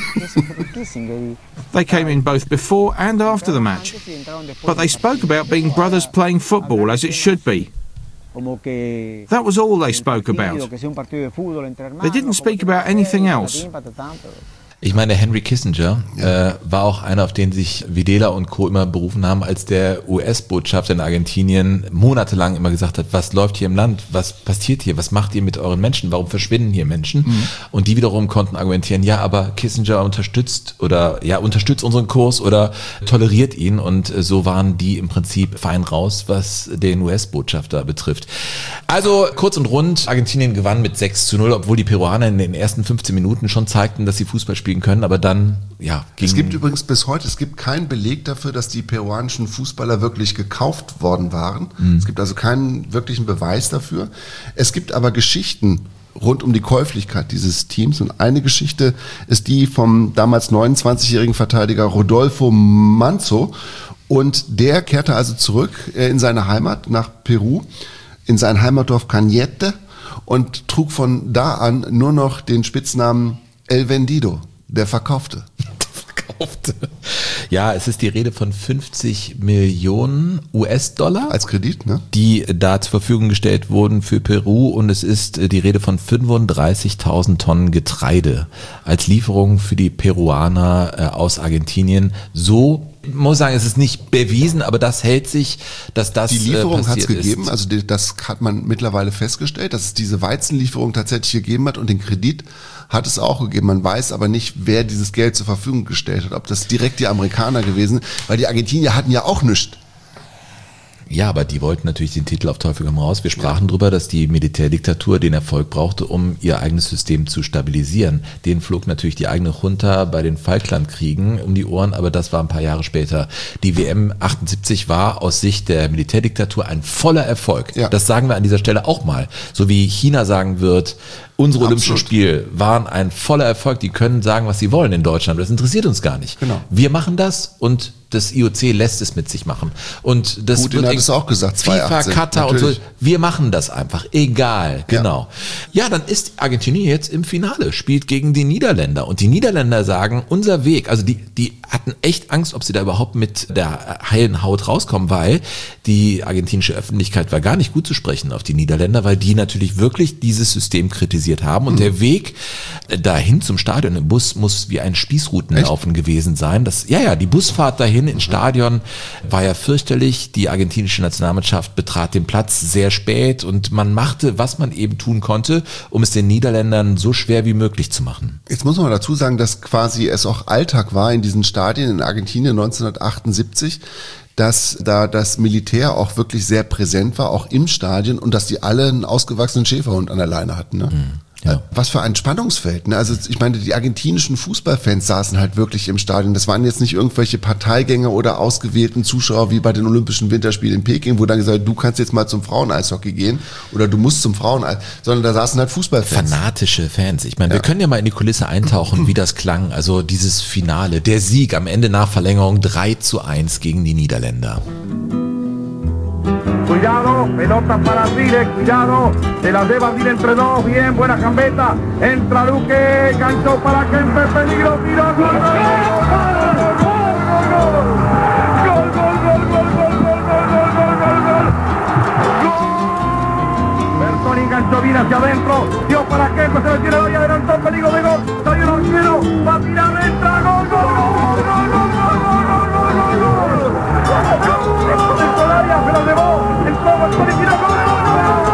They came in both before and after the match, but they spoke about being brothers playing football as it should be. That was all they spoke about. They didn't speak about anything else. Ich meine, Henry Kissinger war auch einer, auf den sich Videla und Co. immer berufen haben, als der US-Botschafter in Argentinien monatelang immer gesagt hat, was läuft hier im Land, was passiert hier, was macht ihr mit euren Menschen, warum verschwinden hier Menschen? Und die wiederum konnten argumentieren, ja, aber Kissinger unterstützt unseren Kurs oder toleriert ihn und so waren die im Prinzip fein raus, was den US-Botschafter betrifft. Also kurz und rund, Argentinien gewann mit 6:0, obwohl die Peruaner in den ersten 15 Minuten schon zeigten, dass sie Fußball spielen können, aber dann, Es gibt übrigens bis heute, keinen Beleg dafür, dass die peruanischen Fußballer wirklich gekauft worden waren. Es gibt also keinen wirklichen Beweis dafür. Es gibt aber Geschichten rund um die Käuflichkeit dieses Teams und eine Geschichte ist die vom damals 29-jährigen Verteidiger Rodolfo Manzo und der kehrte also zurück in seine Heimat nach Peru, in sein Heimatdorf Cañete und trug von da an nur noch den Spitznamen El Vendido, der Verkaufte. Ja, es ist die Rede von 50 Millionen US-Dollar. Als Kredit, ne? Die da zur Verfügung gestellt wurden für Peru, und es ist die Rede von 35.000 Tonnen Getreide als Lieferung für die Peruaner aus Argentinien. So, muss sagen, es ist nicht bewiesen, aber das hält sich, dass das die Lieferung hat es gegeben, ist. also das hat man mittlerweile festgestellt, dass es diese Weizenlieferung tatsächlich gegeben hat, und den Kredit hat es auch gegeben. Man weiß aber nicht, wer dieses Geld zur Verfügung gestellt hat, ob das direkt die Amerikaner gewesen sind, weil die Argentinier hatten ja auch nichts. Ja, aber die wollten natürlich den Titel auf Teufel komm raus. Wir sprachen drüber, dass die Militärdiktatur den Erfolg brauchte, um ihr eigenes System zu stabilisieren. Denen flog natürlich die eigene Junta bei den Falklandkriegen um die Ohren, aber das war ein paar Jahre später. Die WM 78 war aus Sicht der Militärdiktatur ein voller Erfolg. Ja. Das sagen wir an dieser Stelle auch mal. So wie China sagen wird, unsere Olympischen Spiele waren ein voller Erfolg. Die können sagen, was sie wollen in Deutschland. Das interessiert uns gar nicht. Genau. Wir machen das, und das IOC lässt es mit sich machen. Und das Putin hat es auch gesagt, FIFA, 2018, Katar natürlich. und so. Wir machen das einfach. Egal. Genau. Ja, dann ist Argentinien jetzt im Finale, spielt gegen die Niederländer. Und die Niederländer sagen, unser Weg, also die hatten echt Angst, ob sie da überhaupt mit der heilen Haut rauskommen, weil die argentinische Öffentlichkeit war gar nicht gut zu sprechen auf die Niederländer, weil die natürlich wirklich dieses System kritisiert haben. Und der Weg dahin zum Stadion im Bus muss wie ein Spießrutenlaufen gewesen sein. Die Busfahrt dahin ins Stadion war ja fürchterlich. Die argentinische Nationalmannschaft betrat den Platz sehr spät, und man machte, was man eben tun konnte, um es den Niederländern so schwer wie möglich zu machen. Jetzt muss man dazu sagen, dass quasi es auch Alltag war in diesen Stadien in Argentinien 1978, dass da das Militär auch wirklich sehr präsent war, auch im Stadion, und dass die alle einen ausgewachsenen Schäferhund an der Leine hatten. Ne? Ja. Was für ein Spannungsfeld. Ne? Also ich meine, die argentinischen Fußballfans saßen halt wirklich im Stadion. Das waren jetzt nicht irgendwelche Parteigänger oder ausgewählten Zuschauer wie bei den Olympischen Winterspielen in Peking, wo dann gesagt, du kannst jetzt mal zum Fraueneishockey gehen oder du musst zum Fraueneishockey, sondern da saßen halt Fußballfans. Fanatische Fans. Ich meine, wir können ja mal in die Kulisse eintauchen, wie das klang. Also dieses Finale, der Sieg am Ende nach Verlängerung 3:1 gegen die Niederländer. Cuidado, pelota para Ardiles, cuidado, se la lleva Ardiles entre dos, bien, buena gambeta, entra Luque, ganchó para Kempe, peligro, tiro, gol, gol, Bertoni enganchó bien hacia adentro, dio para Kempe, se lo tiene ahí, adelantó, peligro de gol, salió el arquero, va a tirar, entra, gol, gol, gol, gol, gol, gol, gol, gol, gol, gol. Se lo llevó, entró Bertoni, tiró, gol, gol, gol,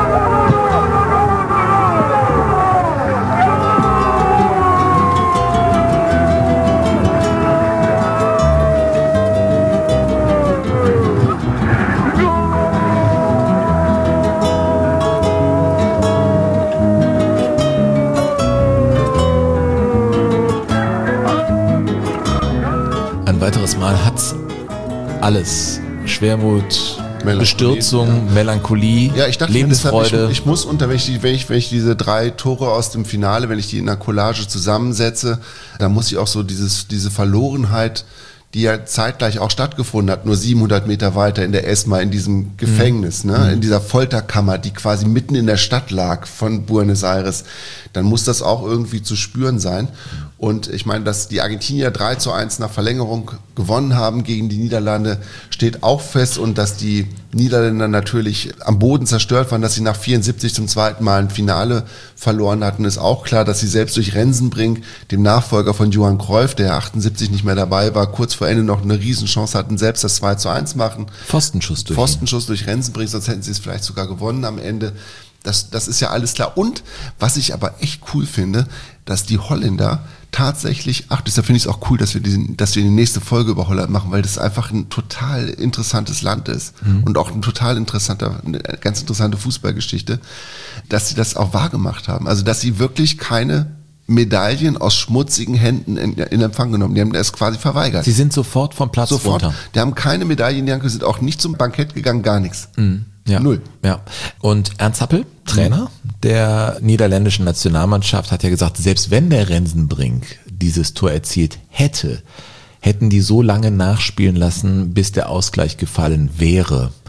Ein weiteres Mal hat's alles. Schwermut, Bestürzung, Melancholie, ja, ich dachte Lebensfreude. Deshalb, ich muss wenn ich diese 3 Tore aus dem Finale, wenn ich die in einer Collage zusammensetze, dann muss ich auch so diese Verlorenheit, die ja zeitgleich auch stattgefunden hat, nur 700 Meter weiter in der ESMA, in diesem Gefängnis, in dieser Folterkammer, die quasi mitten in der Stadt lag von Buenos Aires, dann muss das auch irgendwie zu spüren sein. Und ich meine, dass die Argentinier 3:1 nach Verlängerung gewonnen haben gegen die Niederlande, steht auch fest, und dass die Niederländer natürlich am Boden zerstört waren, dass sie nach 74 zum zweiten Mal ein Finale verloren hatten, ist auch klar, dass sie selbst durch Rensenbrink, dem Nachfolger von Johan Cruyff, der 78 nicht mehr dabei war, kurz vor Ende noch eine Riesenchance hatten, selbst das 2:1 machen. Pfostenschuss durch Rensenbrink, sonst hätten sie es vielleicht sogar gewonnen am Ende. Das ist ja alles klar. Und was ich aber echt cool finde, dass die Holländer tatsächlich, deshalb finde ich es auch cool, dass wir die nächste Folge über Holland machen, weil das einfach ein total interessantes Land ist und auch eine ganz interessante Fußballgeschichte, dass sie das auch wahrgemacht haben. Also, dass sie wirklich keine Medaillen aus schmutzigen Händen in Empfang genommen. Die haben das quasi verweigert. Sie sind sofort vom Platz runter. Die haben keine Medaillen in die Hand, sind auch nicht zum Bankett gegangen, gar nichts. Ja. Null. Ja. Und Ernst Happel, Trainer der niederländischen Nationalmannschaft, hat ja gesagt, selbst wenn der Rensenbrink dieses Tor erzielt hätten die so lange nachspielen lassen, bis der Ausgleich gefallen wäre.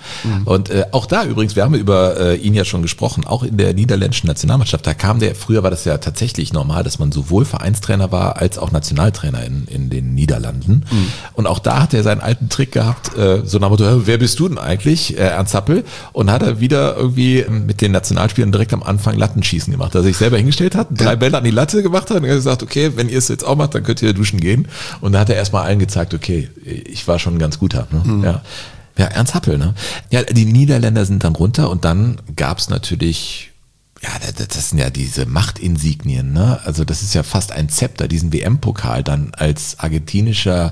Und auch da übrigens, wir haben über ihn ja schon gesprochen, auch in der niederländischen Nationalmannschaft, früher war das ja tatsächlich normal, dass man sowohl Vereinstrainer war, als auch Nationaltrainer in den Niederlanden. Und auch da hat er seinen alten Trick gehabt, so nach dem Motto, wer bist du denn eigentlich, Ernst Happel? Und hat er wieder irgendwie mit den Nationalspielern direkt am Anfang Lattenschießen gemacht, dass er sich selber hingestellt hat, 3 Bälle an die Latte gemacht hat und er hat gesagt, okay, wenn ihr es jetzt auch macht, dann könnt ihr duschen gehen. Und da hat er erstmal allen gezeigt, okay, ich war schon ein ganz guter. Ne? Ja, Ernst Happel. Ne? Ja, die Niederländer sind dann runter und dann gab's natürlich, ja, das sind ja diese Machtinsignien. Ne? Also das ist ja fast ein Zepter, diesen WM-Pokal dann als argentinischer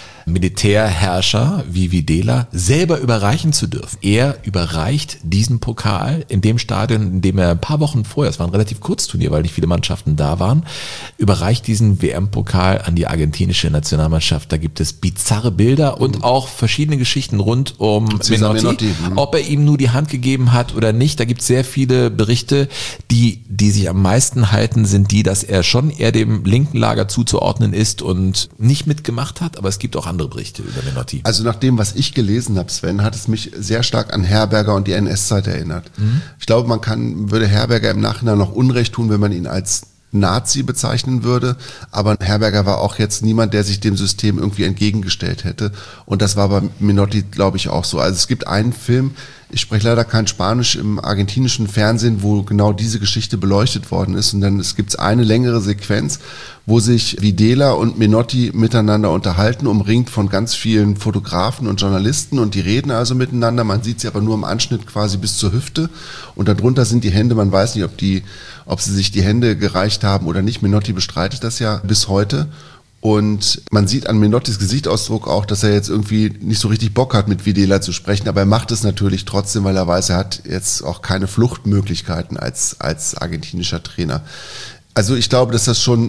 Militärherrscher wie Videla selber überreichen zu dürfen. Er überreicht diesen Pokal in dem Stadion, in dem er ein paar Wochen vorher, es war ein relativ Kurzturnier, weil nicht viele Mannschaften da waren, überreicht diesen WM-Pokal an die argentinische Nationalmannschaft. Da gibt es bizarre Bilder und auch verschiedene Geschichten rund um Menotti. Ob er ihm nur die Hand gegeben hat oder nicht, da gibt es sehr viele Berichte, die sich am meisten halten, sind die, dass er schon eher dem linken Lager zuzuordnen ist und nicht mitgemacht hat, aber es gibt auch andere Berichte über Menotti. Also nach dem, was ich gelesen habe, Sven, hat es mich sehr stark an Herberger und die NS-Zeit erinnert. Ich glaube, würde Herberger im Nachhinein noch Unrecht tun, wenn man ihn als Nazi bezeichnen würde, aber Herberger war auch jetzt niemand, der sich dem System irgendwie entgegengestellt hätte und das war bei Menotti, glaube ich, auch so. Also es gibt einen Film, ich spreche leider kein Spanisch, im argentinischen Fernsehen, wo genau diese Geschichte beleuchtet worden ist und dann gibt es eine längere Sequenz, wo sich Videla und Menotti miteinander unterhalten, umringt von ganz vielen Fotografen und Journalisten und die reden also miteinander, man sieht sie aber nur im Anschnitt quasi bis zur Hüfte und darunter sind die Hände, man weiß nicht, ob sie sich die Hände gereicht haben oder nicht, Menotti bestreitet das ja bis heute. Und man sieht an Menottis Gesichtsausdruck auch, dass er jetzt irgendwie nicht so richtig Bock hat, mit Videla zu sprechen. Aber er macht es natürlich trotzdem, weil er weiß, er hat jetzt auch keine Fluchtmöglichkeiten als argentinischer Trainer. Also ich glaube, dass das schon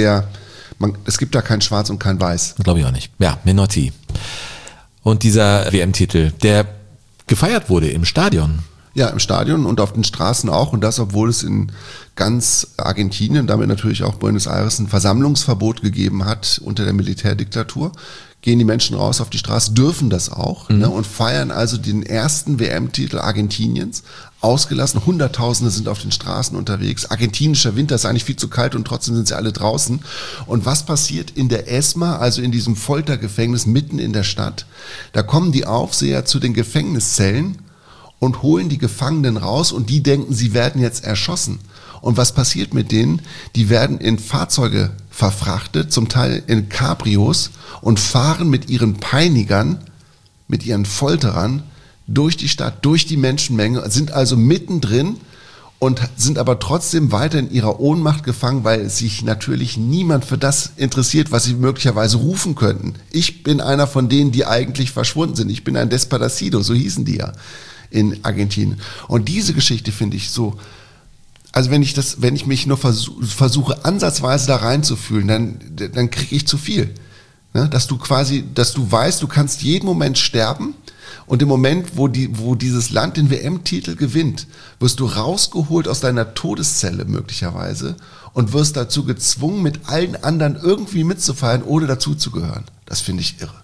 es gibt da kein Schwarz und kein Weiß. Glaube ich auch nicht. Ja, Menotti. Und dieser WM-Titel, der gefeiert wurde im Stadion. Ja, im Stadion und auf den Straßen auch. Und das, obwohl es in ganz Argentinien, damit natürlich auch Buenos Aires, ein Versammlungsverbot gegeben hat unter der Militärdiktatur. Gehen die Menschen raus auf die Straße, dürfen das auch und feiern also den ersten WM-Titel Argentiniens. Ausgelassen, Hunderttausende sind auf den Straßen unterwegs. Argentinischer Winter ist eigentlich viel zu kalt und trotzdem sind sie alle draußen. Und was passiert in der ESMA, also in diesem Foltergefängnis mitten in der Stadt? Da kommen die Aufseher zu den Gefängniszellen und holen die Gefangenen raus und die denken, sie werden jetzt erschossen. Und was passiert mit denen? Die werden in Fahrzeuge verfrachtet, zum Teil in Cabrios und fahren mit ihren Peinigern, mit ihren Folterern durch die Stadt, durch die Menschenmenge, sind also mittendrin und sind aber trotzdem weiter in ihrer Ohnmacht gefangen, weil sich natürlich niemand für das interessiert, was sie möglicherweise rufen könnten. Ich bin einer von denen, die eigentlich verschwunden sind. Ich bin ein Desparecido, so hießen die ja in Argentinien. Und diese Geschichte finde ich so, also wenn ich mich nur versuche, ansatzweise da reinzufühlen, dann kriege ich zu viel. Ne? Dass du weißt, du kannst jeden Moment sterben und im Moment, wo dieses Land den WM-Titel gewinnt, wirst du rausgeholt aus deiner Todeszelle möglicherweise und wirst dazu gezwungen, mit allen anderen irgendwie mitzufeiern, ohne dazuzugehören. Das finde ich irre.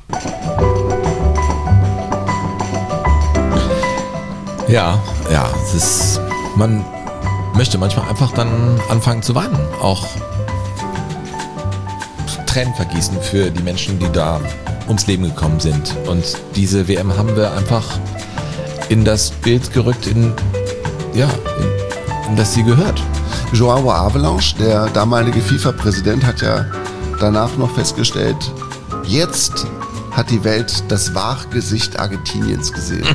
Ja, man möchte manchmal einfach dann anfangen zu weinen, auch Tränen vergießen für die Menschen, die da ums Leben gekommen sind. Und diese WM haben wir einfach in das Bild gerückt, in das sie gehört. João Havelange, der damalige FIFA-Präsident, hat ja danach noch festgestellt, jetzt hat die Welt das wahre Gesicht Argentiniens gesehen.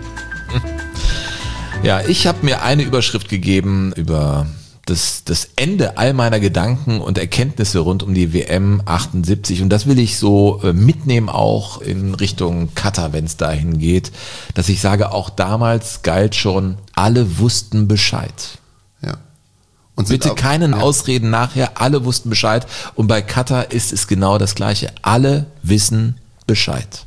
Ja, ich habe mir eine Überschrift gegeben über das Ende all meiner Gedanken und Erkenntnisse rund um die WM 78 und das will ich so mitnehmen auch in Richtung Katar, wenn es dahin geht, dass ich sage, auch damals galt schon, alle wussten Bescheid. Ja. Und bitte keinen Ausreden nachher, alle wussten Bescheid und bei Katar ist es genau das Gleiche, alle wissen Bescheid.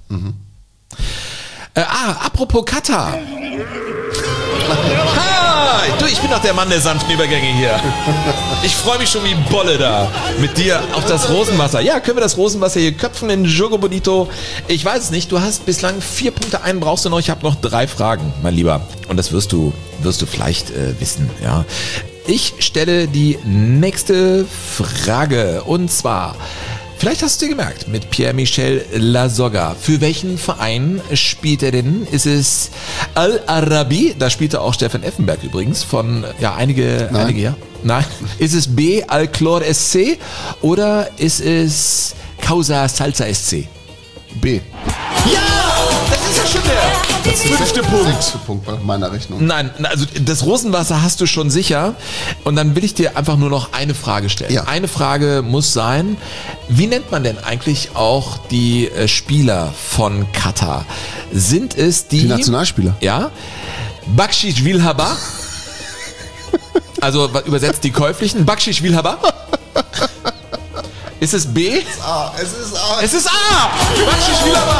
Apropos Katar. Ich bin doch der Mann der sanften Übergänge hier. Ich freue mich schon wie Bolle da mit dir auf das Rosenwasser. Ja, können wir das Rosenwasser hier köpfen in Jogo Bonito? Ich weiß es nicht, du hast bislang 4 Punkte, einen brauchst du noch. Ich habe noch 3 Fragen, mein Lieber. Und das wirst du vielleicht wissen, ja. Ich stelle die nächste Frage und zwar, vielleicht hast du dir gemerkt, mit Pierre-Michel Lasogga. Für welchen Verein spielt er denn? Ist es Al-Arabi? Da spielte auch Stefan Effenberg übrigens von, einige Jahre. Nein. Ist es B, Al-Chlor SC oder ist es Causa Salsa SC? B. Ja! Das ist ja schon der 5. Punkt. 6. Punkt nach meiner Rechnung. Nein, also das Rosenwasser hast du schon sicher. Und dann will ich dir einfach nur noch eine Frage stellen. Ja. Eine Frage muss sein, wie nennt man denn eigentlich auch die Spieler von Katar? Sind es die Nationalspieler? Ja. Bakshish Wilhaba? Also übersetzt die Käuflichen. Bakshish Wilhaba? Ist es B? Es ist A. Es ist A! Bakshish Wilhaba!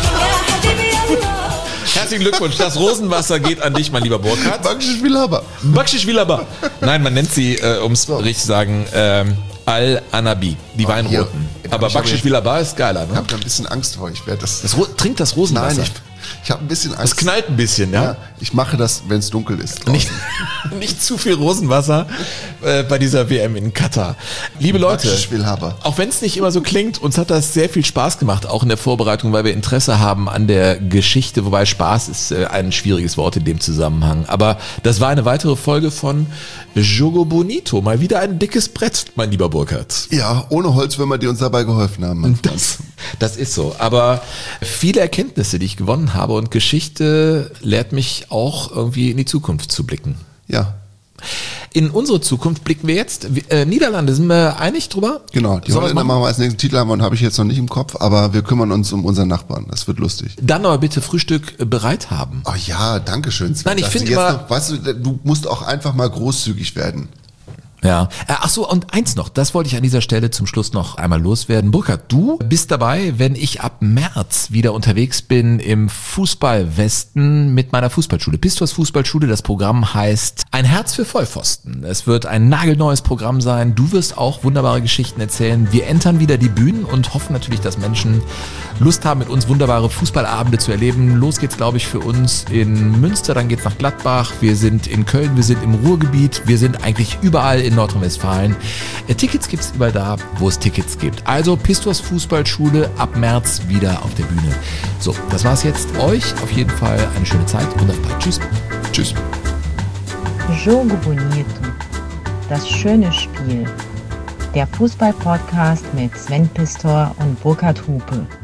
Herzlichen Glückwunsch, das Rosenwasser geht an dich, mein lieber Burkhard. Bakshish Wilhaba. Bakshish Wilhaba. Nein, man nennt sie, um es richtig zu sagen, Al-Anabi, die Weinroten. Aber Bakshish Wilhaba ist geiler, ne? Ich habe da ein bisschen Angst vor, ich werde das... Trink das Rosenwasser. Nein, ich habe ein bisschen Angst. Es knallt ein bisschen, ja? Ich mache das, wenn es dunkel ist. Nicht zu viel Rosenwasser bei dieser WM in Katar. Liebe Leute, auch wenn es nicht immer so klingt, uns hat das sehr viel Spaß gemacht, auch in der Vorbereitung, weil wir Interesse haben an der Geschichte, wobei Spaß ist ein schwieriges Wort in dem Zusammenhang. Aber das war eine weitere Folge von Jogo Bonito. Mal wieder ein dickes Brett, mein lieber Burkhard. Ja, ohne Holzwürmer, die uns dabei geholfen haben. Das ist so. Aber viele Erkenntnisse, die ich gewonnen habe, und Geschichte lehrt mich auch irgendwie in die Zukunft zu blicken. Ja. In unsere Zukunft blicken wir jetzt. Niederlande, sind wir einig drüber? Genau, die Holländer machen wir als nächsten Titel, und habe ich jetzt noch nicht im Kopf, aber wir kümmern uns um unseren Nachbarn. Das wird lustig. Dann aber bitte Frühstück bereit haben. Oh ja, danke schön. Nein, ich finde immer... Weißt du musst auch einfach mal großzügig werden. Ja. Ach so, und eins noch, das wollte ich an dieser Stelle zum Schluss noch einmal loswerden. Burkhard, du bist dabei, wenn ich ab März wieder unterwegs bin im Fußballwesten mit meiner Fußballschule. Pistors Fußballschule, das Programm heißt Ein Herz für Vollpfosten. Es wird ein nagelneues Programm sein. Du wirst auch wunderbare Geschichten erzählen. Wir entern wieder die Bühnen und hoffen natürlich, dass Menschen Lust haben, mit uns wunderbare Fußballabende zu erleben. Los geht's, glaube ich, für uns in Münster, dann geht's nach Gladbach. Wir sind in Köln, wir sind im Ruhrgebiet, wir sind eigentlich überall in Nordrhein-Westfalen. Tickets gibt's überall da, wo es Tickets gibt. Also Pistors Fußballschule ab März wieder auf der Bühne. So, das war's jetzt. Euch auf jeden Fall eine schöne Zeit und auf bald. Tschüss. Tschüss. Jogo Bonito. Das schöne Spiel. Der Fußball-Podcast mit Sven Pistor und Burkhard Hupe.